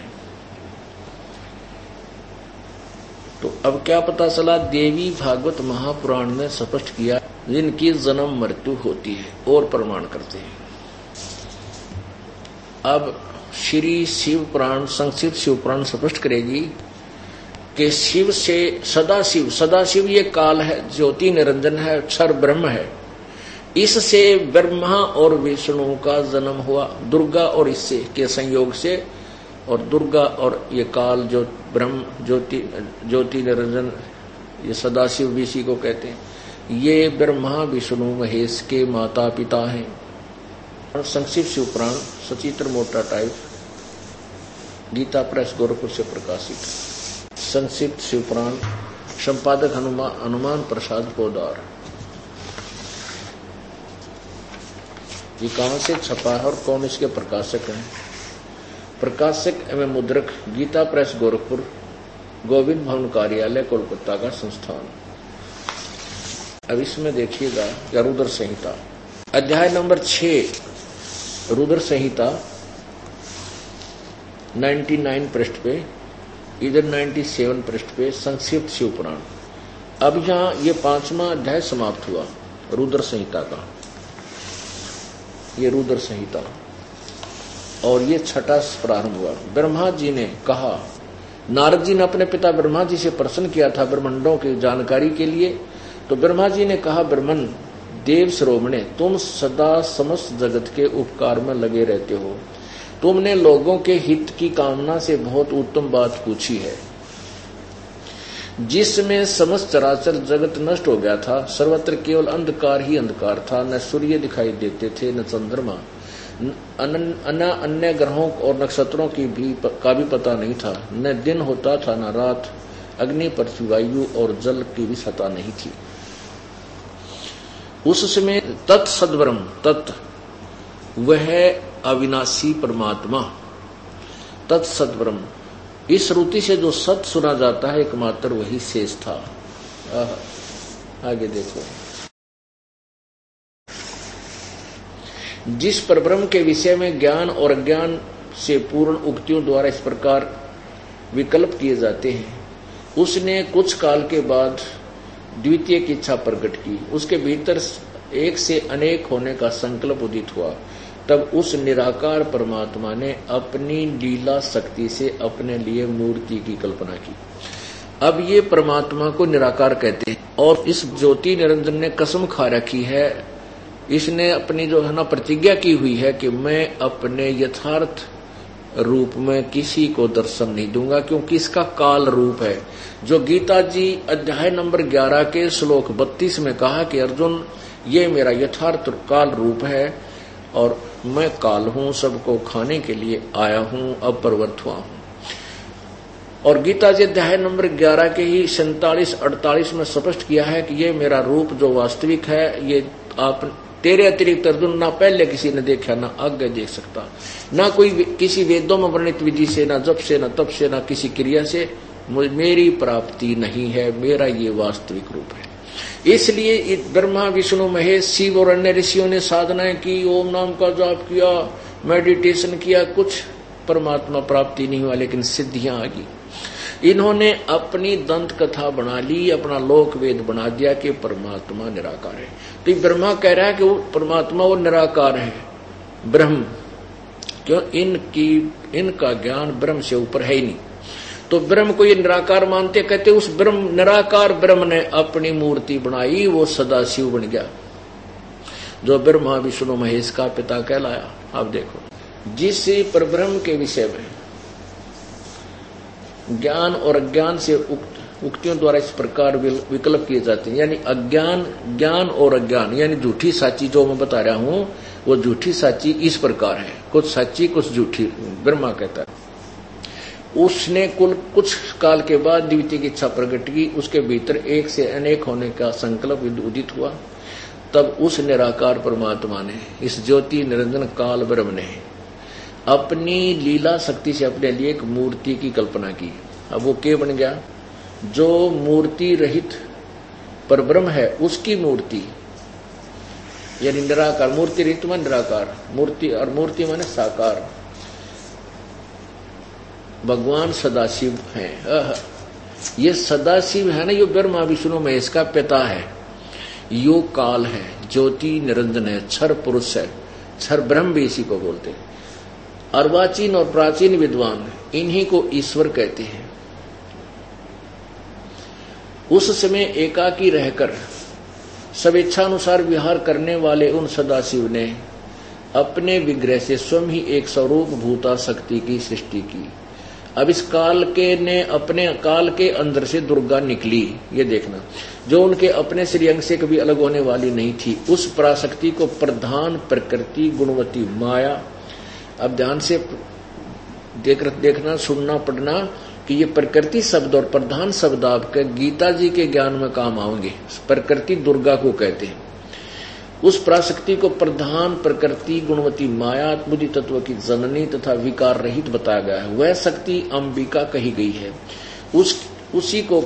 तो अब क्या पता चला, देवी भागवत महापुराण ने स्पष्ट किया जिनकी जन्म मृत्यु होती है, और प्रमाण करते हैं। अब श्री शिव पुराण, संक्षिप्त शिव पुराण स्पष्ट करेगी कि शिव से सदाशिव ये काल है, ज्योति निरंजन है, अक्षर ब्रह्म है। इससे ब्रह्मा और विष्णु का जन्म हुआ, दुर्गा और इससे के संयोग से, और दुर्गा और ये काल जो ब्रह्म ज्योति निरंजन ये सदाशिव भी इसी को कहते हैं। ये ब्रह्मा विष्णु महेश के माता पिता हैं। और संक्षिप्त शिवपुराण सचित्र मोटा टाइप, गीता प्रेस गोरखपुर से प्रकाशित। संक्षिप्त शिवपुराण, संपादक हनुमान प्रसाद पोदार। ये कहां से छपा है और कौन इसके प्रकाशक हैं? प्रकाशक एवं मुद्रक गीता प्रेस गोरखपुर, गोविंद भवन कार्यालय कोलकाता का संस्थान। अब इसमें देखिएगा रुद्र संहिता, अध्याय नंबर 6, रुद्र संहिता 99 पृष्ठ पे, इधर 97 पृष्ठ पे संक्षिप्त शिवपुराण। अब यहां ये 5वां अध्याय समाप्त हुआ रुद्र संहिता का, ये रुद्र संहिता, और ये 6वां प्रारंभ हुआ। ब्रह्मा जी ने कहा, नारद जी ने अपने पिता ब्रह्मा जी से प्रश्न किया था ब्रह्मांडों की जानकारी के लिए। तो ब्रह्मा जी ने कहा, ब्रह्मन देव श्रोमणे, तुम सदा समस्त जगत के उपकार में लगे रहते हो। तुमने लोगों के हित की कामना से बहुत उत्तम बात पूछी है। जिसमें समस्त चराचर जगत नष्ट हो गया था, सर्वत्र केवल अंधकार ही अंधकार था। न सूर्य दिखाई देते थे, न चंद्रमा, अन्य ग्रहों और नक्षत्रों का भी पता नहीं था। न दिन होता था न रात, अग्नि, पृथ्वी, वायु और जल की भी सत्ता नहीं थी। उस समय तत्सद्ब्रह्म, तत् वह अविनाशी परमात्मा, तत्सद्ब्रह्म, इस श्रुति से जो सत सुना जाता है एकमात्र वही शेष था। आगे देखो, जिस परब्रह्म के विषय में ज्ञान और अज्ञान से पूर्ण उक्तियों द्वारा इस प्रकार विकल्प किए जाते हैं, उसने कुछ काल के बाद द्वितीय की इच्छा प्रकट की। उसके भीतर एक से अनेक होने का संकल्प उदित हुआ। तब उस निराकार परमात्मा ने अपनी लीला शक्ति से अपने लिए मूर्ति की कल्पना की। अब ये परमात्मा को निराकार कहते हैं, और इस ज्योति निरंजन ने कसम खा रखी है, इसने अपनी जो है ना प्रतिज्ञा की हुई है कि मैं अपने यथार्थ रूप में किसी को दर्शन नहीं दूंगा, क्योंकि इसका काल रूप है। जो गीता जी अध्याय नंबर 11 के श्लोक 32 में कहा कि अर्जुन, ये मेरा यथार्थ काल रूप है और मैं काल हूं, सबको खाने के लिए आया हूं, अब प्रवृत्त हुआ हूं। और गीता जी अध्याय नंबर 11 के ही 47-48 में स्पष्ट किया है कि ये मेरा रूप जो वास्तविक है, ये आप तेरे अतिरिक्त अर्जुन ना पहले किसी ने देखा, ना आगे देख सकता, ना कोई किसी वेदों में वर्णित विधि से, ना जप से, ना तप से, ना किसी क्रिया से मेरी प्राप्ति नहीं है। मेरा ये वास्तविक रूप है। इसलिए ब्रह्मा विष्णु महेश शिव और अन्य ऋषियों ने साधनाएं की, ओम नाम का जाप किया, मेडिटेशन किया, कुछ परमात्मा प्राप्ति नहीं हुआ, लेकिन सिद्धियां आ गई। इन्होंने अपनी दंत कथा बना ली, अपना लोक वेद बना दिया कि परमात्मा निराकार है। तो ब्रह्मा कह रहा है कि वो परमात्मा वो निराकार है, ब्रह्म, क्यों इनका ज्ञान ब्रह्म से ऊपर है ही नहीं। तो ब्रह्म को ये निराकार मानते, कहते उस ब्रह्म निराकार ब्रह्म ने अपनी मूर्ति बनाई, वो सदाशिव बन गया, जो ब्रह्मा विष्णु महेश का पिता कहलाया। अब देखो, जिस परब्रह्म के विषय में ज्ञान और अज्ञान से उक्तियों द्वारा इस प्रकार विकल्प किए जाते हैं, यानी अज्ञान, ज्ञान और अज्ञान, यानी झूठी साची जो मैं बता रहा हूं, वो झूठी साची इस प्रकार है, कुछ सच्ची कुछ झूठी। ब्रह्मा कहता है उसने कुछ काल के बाद द्वितीय की इच्छा प्रकट की, उसके भीतर एक से अनेक होने का संकल्प उदित हुआ। तब उस निराकार परमात्मा ने, इस ज्योति निरंजन काल ब्रह्म ने अपनी लीला शक्ति से अपने लिए एक मूर्ति की कल्पना की। अब वो क्या बन गया? जो मूर्ति रहित परब्रह्म है उसकी मूर्ति, यानी निराकार। मूर्ति रहित माने निराकार, मूर्ति और मूर्ति माने साकार। भगवान सदाशिव हैं। ये सदाशिव है ना, ये ब्रह्मा विष्णु महेश का पिता है, यो काल है, ज्योति निरंजन है, क्षर पुरुष है, क्षर ब्रह्म भी इसी को बोलते हैं। अर्वाचीन और प्राचीन विद्वान इन्हीं को ईश्वर कहते हैं। उस समय एकाकी रहकर स्वेच्छानुसार विहार करने वाले उन सदाशिव ने अपने विग्रह से स्वयं ही एक स्वरूप भूता शक्ति की सृष्टि की। अब इस काल के ने अपने काल के अंदर से दुर्गा निकली, ये देखना, जो उनके अपने श्रीअंग से कभी अलग होने वाली नहीं थी। उस पराशक्ति को प्रधान प्रकृति गुणवती माया, अब ध्यान से देखना, सुनना, पढ़ना कि ये प्रकृति शब्द और प्रधान शब्द आपके गीता जी के ज्ञान में काम आएंगे। प्रकृति दुर्गा को कहते हैं। उस पराशक्ति को प्रधान प्रकृति गुणवती माया बुद्धि तत्व की जननी तथा विकार रहित बताया गया है। वह शक्ति अंबिका कही गई है। उसी को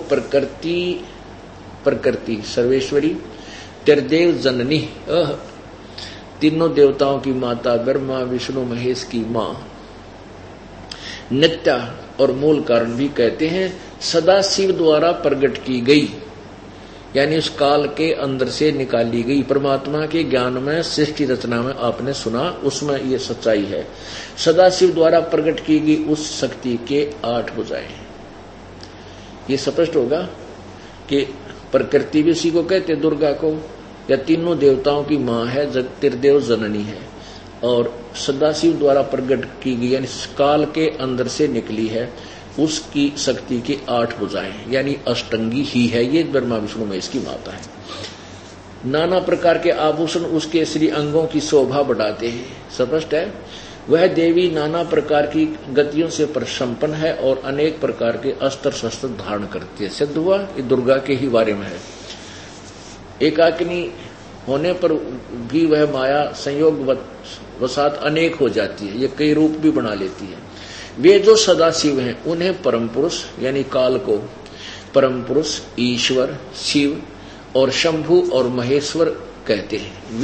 प्रकृति सर्वेश्वरी, त्रिदेव जननी, तीनों देवताओं की माता, ब्रह्मा विष्णु महेश की मां, नित्या और मूल कारण भी कहते हैं। सदा शिव द्वारा प्रकट की गई, यानी उस काल के अंदर से निकाली गई। परमात्मा के ज्ञान में, सृष्टि रचना में आपने सुना, उसमें ये सच्चाई है। सदा शिव द्वारा प्रकट की गई उस शक्ति के 8 भुजाएं। ये स्पष्ट होगा कि प्रकृति भी उसी को कहते, दुर्गा को, या तीनों देवताओं की मां है, त्रिदेव जननी है, और सदाशिव द्वारा प्रकट की गई, यानी काल के अंदर से निकली है, उसकी शक्ति की 8 भुजाएं, यानी अष्टंगी ही है। ये ब्रह्मा विष्णु महेश की माता है। नाना प्रकार के आभूषण उसके श्री अंगों की शोभा बढ़ाते हैं। स्पष्ट है, वह देवी नाना प्रकार की गतियों से प्रसंपन्न है और अनेक प्रकार के अस्त्र शस्त्र धारण करती है। सिद्ध हुआ ये दुर्गा के ही बारे में है। एकाकिनी होने पर भी वह माया संयोग वसात अनेक हो जाती है, ये कई रूप भी बना लेती है। वे जो सदाशिव हैं उन्हें परम पुरुष, यानी काल को परम पुरुष, ईश्वर, शिव और शंभु और महेश्वर कहते हैं।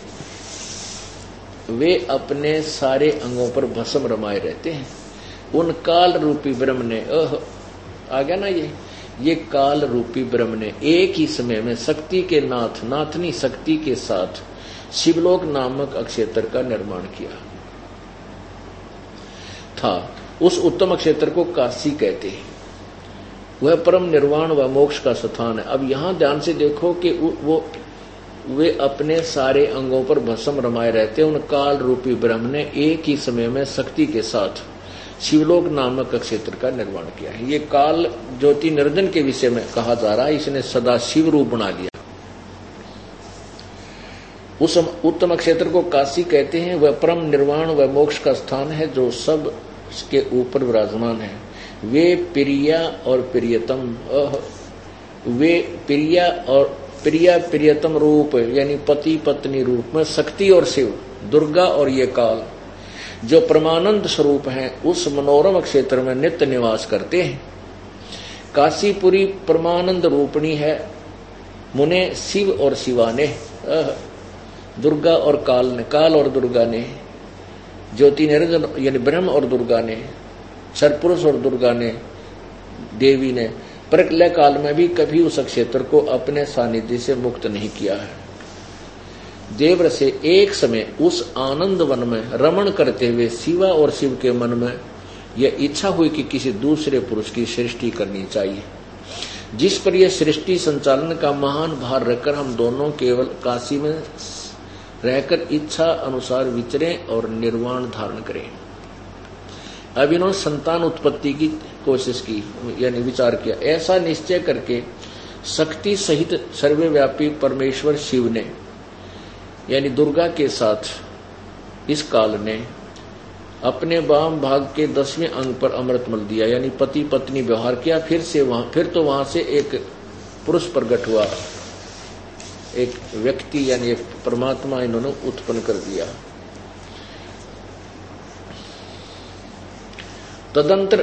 वे अपने सारे अंगों पर भस्म रमाए रहते हैं। उन काल रूपी ब्रह्म ने, आ गया ना, ये काल रूपी ब्रह्म ने एक ही समय में शक्ति के नाथनी शक्ति के साथ शिवलोक नामक अक्षेत्र का निर्माण किया था। उस उत्तम क्षेत्र को काशी कहते हैं। वह परम निर्वाण व मोक्ष का स्थान है। अब यहां ध्यान से देखो कि वे अपने सारे अंगों पर भस्म रमाए रहते हैं। उन काल रूपी ब्रह्म ने एक ही समय में शक्ति के साथ शिवलोक नामक क्षेत्र का निर्माण किया है। ये काल ज्योति निर्धन के विषय में कहा जा रहा है, इसने सदा शिव रूप बना लिया। उस उत्तम क्षेत्र को काशी कहते हैं। वह परम निर्वाण व मोक्ष का स्थान है जो सब के ऊपर विराजमान है। वे प्रिया और प्रियतम, वे प्रिया और प्रियतम रूप, यानी पति पत्नी रूप में शक्ति और शिव, दुर्गा और ये काल जो परमानंद स्वरूप हैं, उस मनोरम क्षेत्र में नित्य निवास करते हैं। काशीपुरी परमानंद रूपणी है। मुने शिव और शिवा ने, दुर्गा और काल और दुर्गा ने, ज्योति निरंजन यानी ब्रह्म और दुर्गा ने, सरपुरुष और दुर्गा ने, देवी ने प्रलय काल में भी कभी उस क्षेत्र को अपने सानिध्य से मुक्त नहीं किया है। देवर से एक समय उस आनंद वन में रमण करते हुए शिवा और शिव के मन में यह इच्छा हुई कि किसी दूसरे पुरुष की सृष्टि करनी चाहिए, जिस पर यह सृष्टि संचालन का महान भार रखकर हम दोनों केवल काशी में रहकर इच्छा अनुसार विचरें और निर्वाण धारण करें। अब इन्होंने संतान उत्पत्ति की कोशिश की, यानी विचार किया। ऐसा निश्चय करके शक्ति सहित सर्वव्यापी परमेश्वर शिव ने, यानी दुर्गा के साथ इस काल ने अपने वाम भाग के 10वें अंग पर अमृत मल दिया, यानी पति पत्नी व्यवहार किया। फिर तो वहां से एक पुरुष प्रकट हुआ, एक व्यक्ति यानी एक परमात्मा इन्होंने उत्पन्न कर दिया। तदंतर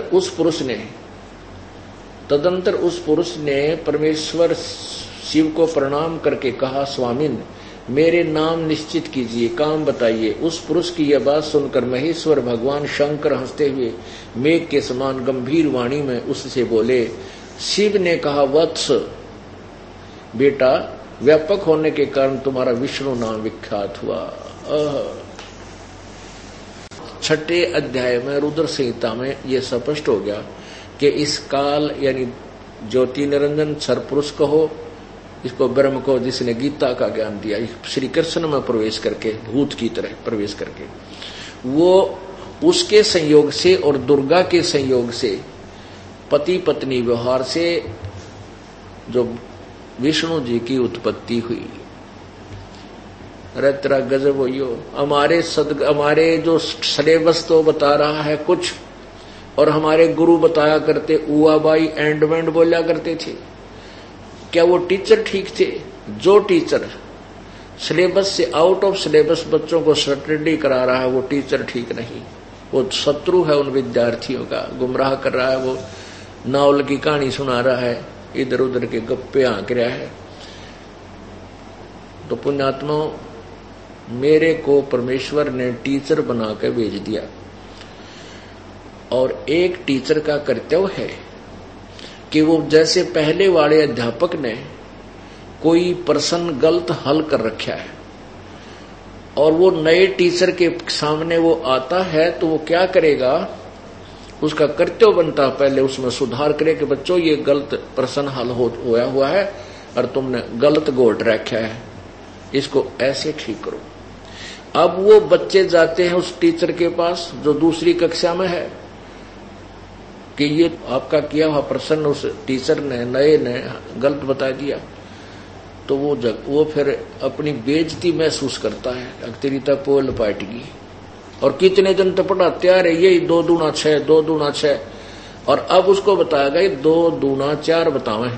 उस पुरुष ने परमेश्वर शिव को प्रणाम करके कहा, स्वामिन मेरे नाम निश्चित कीजिए, काम बताइए। उस पुरुष की यह बात सुनकर महेश्वर भगवान शंकर हंसते हुए मेघ के समान गंभीर वाणी में उससे बोले। शिव ने कहा, वत्स बेटा, व्यापक होने के कारण तुम्हारा विष्णु नाम विख्यात हुआ। 6ठे अध्याय में रुद्र संहिता में यह स्पष्ट हो गया कि इस काल यानी ज्योति निरंजन सरपुरुष कहो, इसको ब्रह्म को, जिसने गीता का ज्ञान दिया, श्री कृष्ण में प्रवेश करके, भूत की तरह प्रवेश करके, वो उसके संयोग से और दुर्गा के संयोग से, पति पत्नी व्यवहार से जो विष्णु जी की उत्पत्ति हुई। अरे तेरा गजब होइयो। हमारे जो सिलेबस तो बता रहा है कुछ, और हमारे गुरु बताया करते उआ बाई एंडमेंट बोला करते थे। क्या वो टीचर ठीक थे? जो टीचर सिलेबस से आउट ऑफ सिलेबस बच्चों को स्टडी करा रहा है वो टीचर ठीक नहीं, वो शत्रु है उन विद्यार्थियों का, गुमराह कर रहा है, वो नावल की कहानी सुना रहा है, इधर उधर के गप्पे आंक रहा है। तो पुण्यात्मा, मेरे को परमेश्वर ने टीचर बनाकर भेज दिया, और एक टीचर का कर्तव्य है कि वो जैसे पहले वाले अध्यापक ने कोई प्रश्न गलत हल कर रखा है और वो नए टीचर के सामने वो आता है, तो वो क्या करेगा, उसका कर्तव्य बनता पहले उसमें सुधार करे कि बच्चों ये गलत प्रश्न हल होया हुआ है और तुमने गलत गोट रखा है, इसको ऐसे ठीक करो। अब वो बच्चे जाते हैं उस टीचर के पास जो दूसरी कक्षा में है कि ये आपका किया हुआ प्रश्न उस टीचर ने नए ने गलत बता दिया, तो वो फिर अपनी बेइज्जती महसूस करता है, तेरी तक पोल पाटेगी। और कितने दिन तो पढ़ाते आ रहे यही 2 दूना 6, 2 दूना 6, और अब उसको बताया गया 2 दूना 4 बतावे,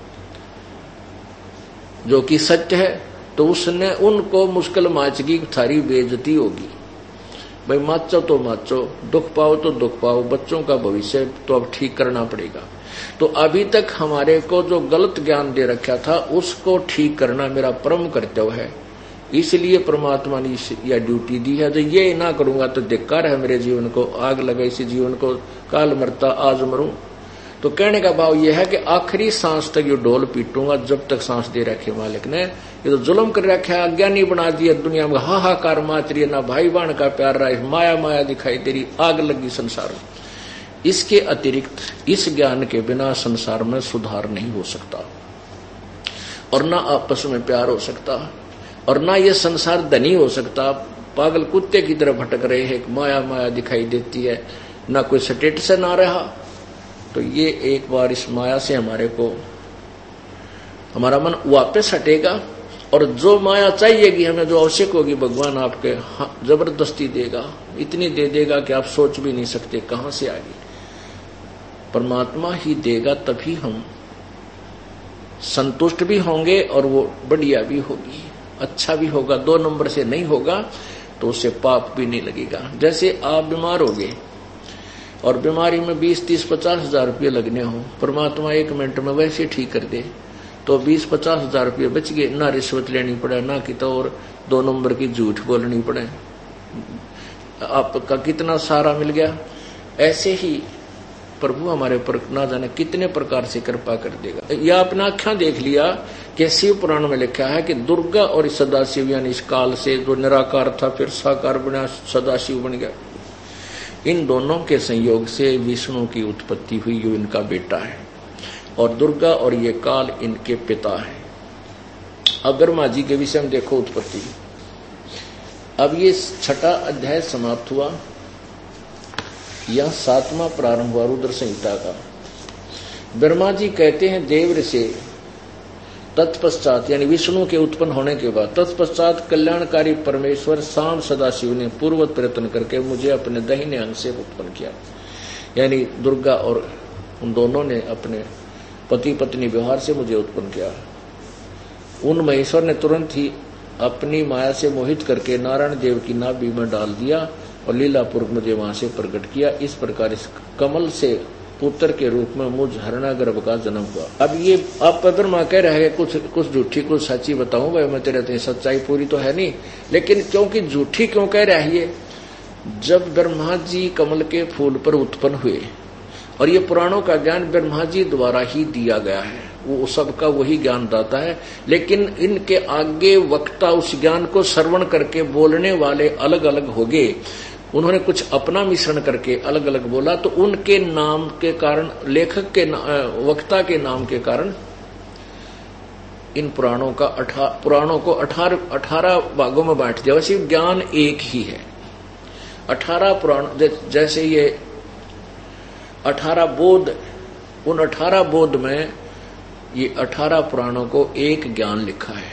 जो कि सत्य है। तो उसने उनको मुश्किल माचगी, थारी बेइज्जती होगी। भाई माचो तो माचो, दुख पाओ तो दुख पाओ, बच्चों का भविष्य तो अब ठीक करना पड़ेगा। तो अभी तक हमारे को जो गलत ज्ञान दे रखा था उसको ठीक करना मेरा परम कर्तव्य है, इसलिए परमात्मा ने यह ड्यूटी दी है। तो ये ना करूंगा तो धिक्कार है मेरे जीवन को, आग लगे इसी जीवन को, काल मरता आज मरूं। तो कहने का भाव यह है कि आखिरी सांस तक ये ढोल पीटूंगा जब तक सांस दे रखे मालिक ने। ये तो जुल्म कर रखा है, अज्ञानी बना दिया दुनिया में, हाहाकार माच रही है, ना भाई बहन का प्यार रहा है, माया माया दिखाई दे रही, आग लगी संसार में। इसके अतिरिक्त इस ज्ञान के बिना संसार में सुधार नहीं हो सकता, और ना आपस में प्यार हो सकता, और ना ये संसार धनी हो सकता। पागल कुत्ते की तरह भटक रहे हैं, माया माया दिखाई देती है, ना कोई स्टेटस ना रहा। तो ये एक बार इस माया से हमारा मन वापस हटेगा, और जो माया चाहिएगी हमें, जो आवश्यक होगी, भगवान आपके जबरदस्ती देगा, इतनी दे देगा कि आप सोच भी नहीं सकते कहां से आएगी। परमात्मा ही देगा, तभी हम संतुष्ट भी होंगे और वो बढ़िया भी होगी, अच्छा भी होगा। 2 नंबर से नहीं होगा तो उससे पाप भी नहीं लगेगा। जैसे आप बीमार हो गए और बीमारी में 20, 30, 50 हजार रुपये लगने हो, परमात्मा 1 मिनट में वैसे ठीक कर दे तो 20, 50 हजार रुपये बच गए, ना रिश्वत लेनी पड़े, ना कि तो और 2 नंबर की झूठ बोलनी पड़े, आपका कितना सारा मिल गया। ऐसे ही प्रभु हमारे पर ना जाने कितने प्रकार से कृपा कर देगा। यह अपना आँखा देख लिया कि शिव पुराण में लिखा है कि दुर्गा और सदाशिव, यानी इस काल से जो निराकार था फिर साकार बना, सदाशिव बन गया, इन दोनों के संयोग से विष्णु की उत्पत्ति हुई, जो इनका बेटा है, और दुर्गा और ये काल इनके पिता है। अब ब्रह्मा जी के विषय में देखो उत्पत्ति। अब ये 6ठा अध्याय समाप्त हुआ, यह 7वां प्रारंभ हुआ रुद्र संहिता का। ब्रह्मा जी कहते हैं देव से तत्पश्चात, यानी विष्णु के उत्पन्न होने के बाद, तत्पश्चात कल्याणकारी परमेश्वर शाम सदाशिव ने पूर्वत प्रयत्न करके मुझे अपने दाहिने अंग से उत्पन्न किया। यानी दुर्गा और उन दोनों ने अपने पति पत्नी व्यवहार से मुझे उत्पन्न किया। उन महेश्वर ने तुरंत ही अपनी माया से मोहित करके नारायण देव की नाभि में डाल दिया और लीलापूर्वक मुझे वहां से प्रकट किया। इस प्रकार इस कमल से पुत्र के रूप में मुझ हरणागर्भ का जन्म हुआ। अब ये आप ब्रह्मा कह रहे हैं कुछ झूठी कुछ सच्ची बताऊं भाई, मैं तेरे सच्चाई पूरी तो है नहीं, लेकिन क्योंकि झूठी क्यों कह रहे हैं? जब ब्रह्मा जी कमल के फूल पर उत्पन्न हुए, और ये पुराणों का ज्ञान ब्रह्मा जी द्वारा ही दिया गया है, वो सबका वही ज्ञान दाता है, लेकिन इनके आगे वक्ता उस ज्ञान को श्रवण करके बोलने वाले अलग अलग हो गए। उन्होंने कुछ अपना मिश्रण करके अलग अलग बोला, तो उनके नाम के कारण, लेखक के वक्ता के नाम के कारण इन पुराणों को 18 भागों में बांट दिया। वैसे ज्ञान एक ही है, 18 पुराण, जैसे ये 18 बोध, उन 18 बोध में ये 18 पुराणों को एक ज्ञान लिखा है।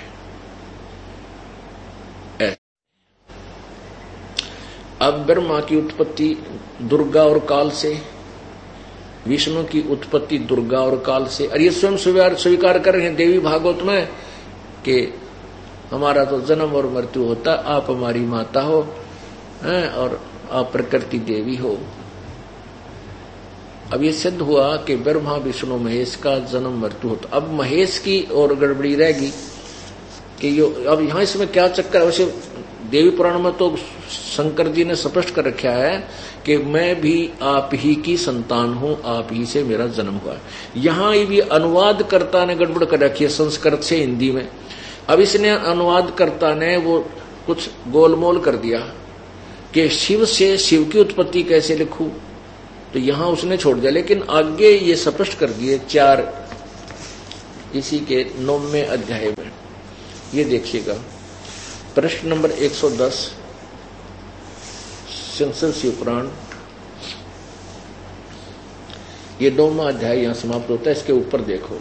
अब ब्रह्मा की उत्पत्ति दुर्गा और काल से, विष्णु की उत्पत्ति दुर्गा और काल से, और ये स्वयं स्वीकार कर रहे हैं देवी भागवत में कि हमारा तो जन्म और मृत्यु होता, आप हमारी माता हो और आप प्रकृति देवी हो। अब ये सिद्ध हुआ कि ब्रह्मा विष्णु महेश का जन्म मृत्यु होता। अब महेश की और गड़बड़ी रहेगी कि यो, अब यहां इसमें क्या चक्कर है। वैसे देवी पुराण में तो शंकर जी ने स्पष्ट कर रखा है कि मैं भी आप ही की संतान हूं, आप ही से मेरा जन्म हुआ। यहां भी अनुवादकर्ता ने गड़बड़ कर रखी है संस्कृत से हिंदी में। अब इसने अनुवादकर्ता ने वो कुछ गोलमोल कर दिया कि शिव से शिव की उत्पत्ति कैसे लिखूं, तो यहां उसने छोड़ दिया। लेकिन आगे ये स्पष्ट कर दिए 4 इसी के 9वें अध्याय में। ये देखिएगा प्रश्न नंबर 110 संस्कृत शिव पुराण, ये 9वां अध्याय यहां समाप्त होता है। इसके ऊपर देखो,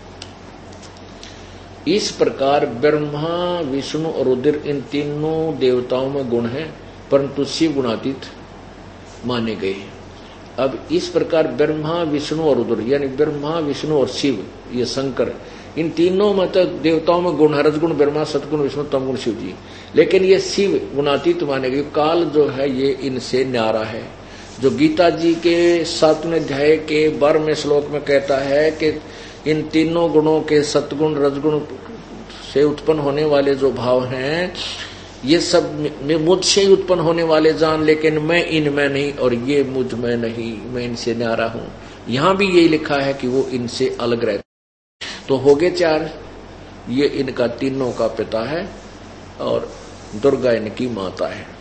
इस प्रकार ब्रह्मा विष्णु और रुद्र इन तीनों देवताओं में गुण हैं, परंतु शिव गुणातीत माने गए। अब इस प्रकार ब्रह्मा विष्णु और रुद्र यानी ब्रह्मा विष्णु और शिव, ये शंकर, इन तीनों में तो देवताओं में गुण है, रजगुण ब्रह्मा, सतगुण विष्णु, तमगुण शिव जी। लेकिन ये शिव गुणातीत माने गए। काल जो है ये इनसे न्यारा है। जो गीता जी के 7वें अध्याय के 12वें श्लोक में कहता है कि इन तीनों गुणों के सतगुण रजगुण से उत्पन्न होने वाले जो भाव हैं ये सब मुझसे ही उत्पन्न होने वाले जान, लेकिन मैं इनमें नहीं और ये मुझ में नहीं, मैं इनसे न्यारा हूं। यहां भी यही लिखा है कि वो इनसे अलग रहते। तो हो गए 4, ये इनका तीनों का पिता है और दुर्गा इनकी माता है।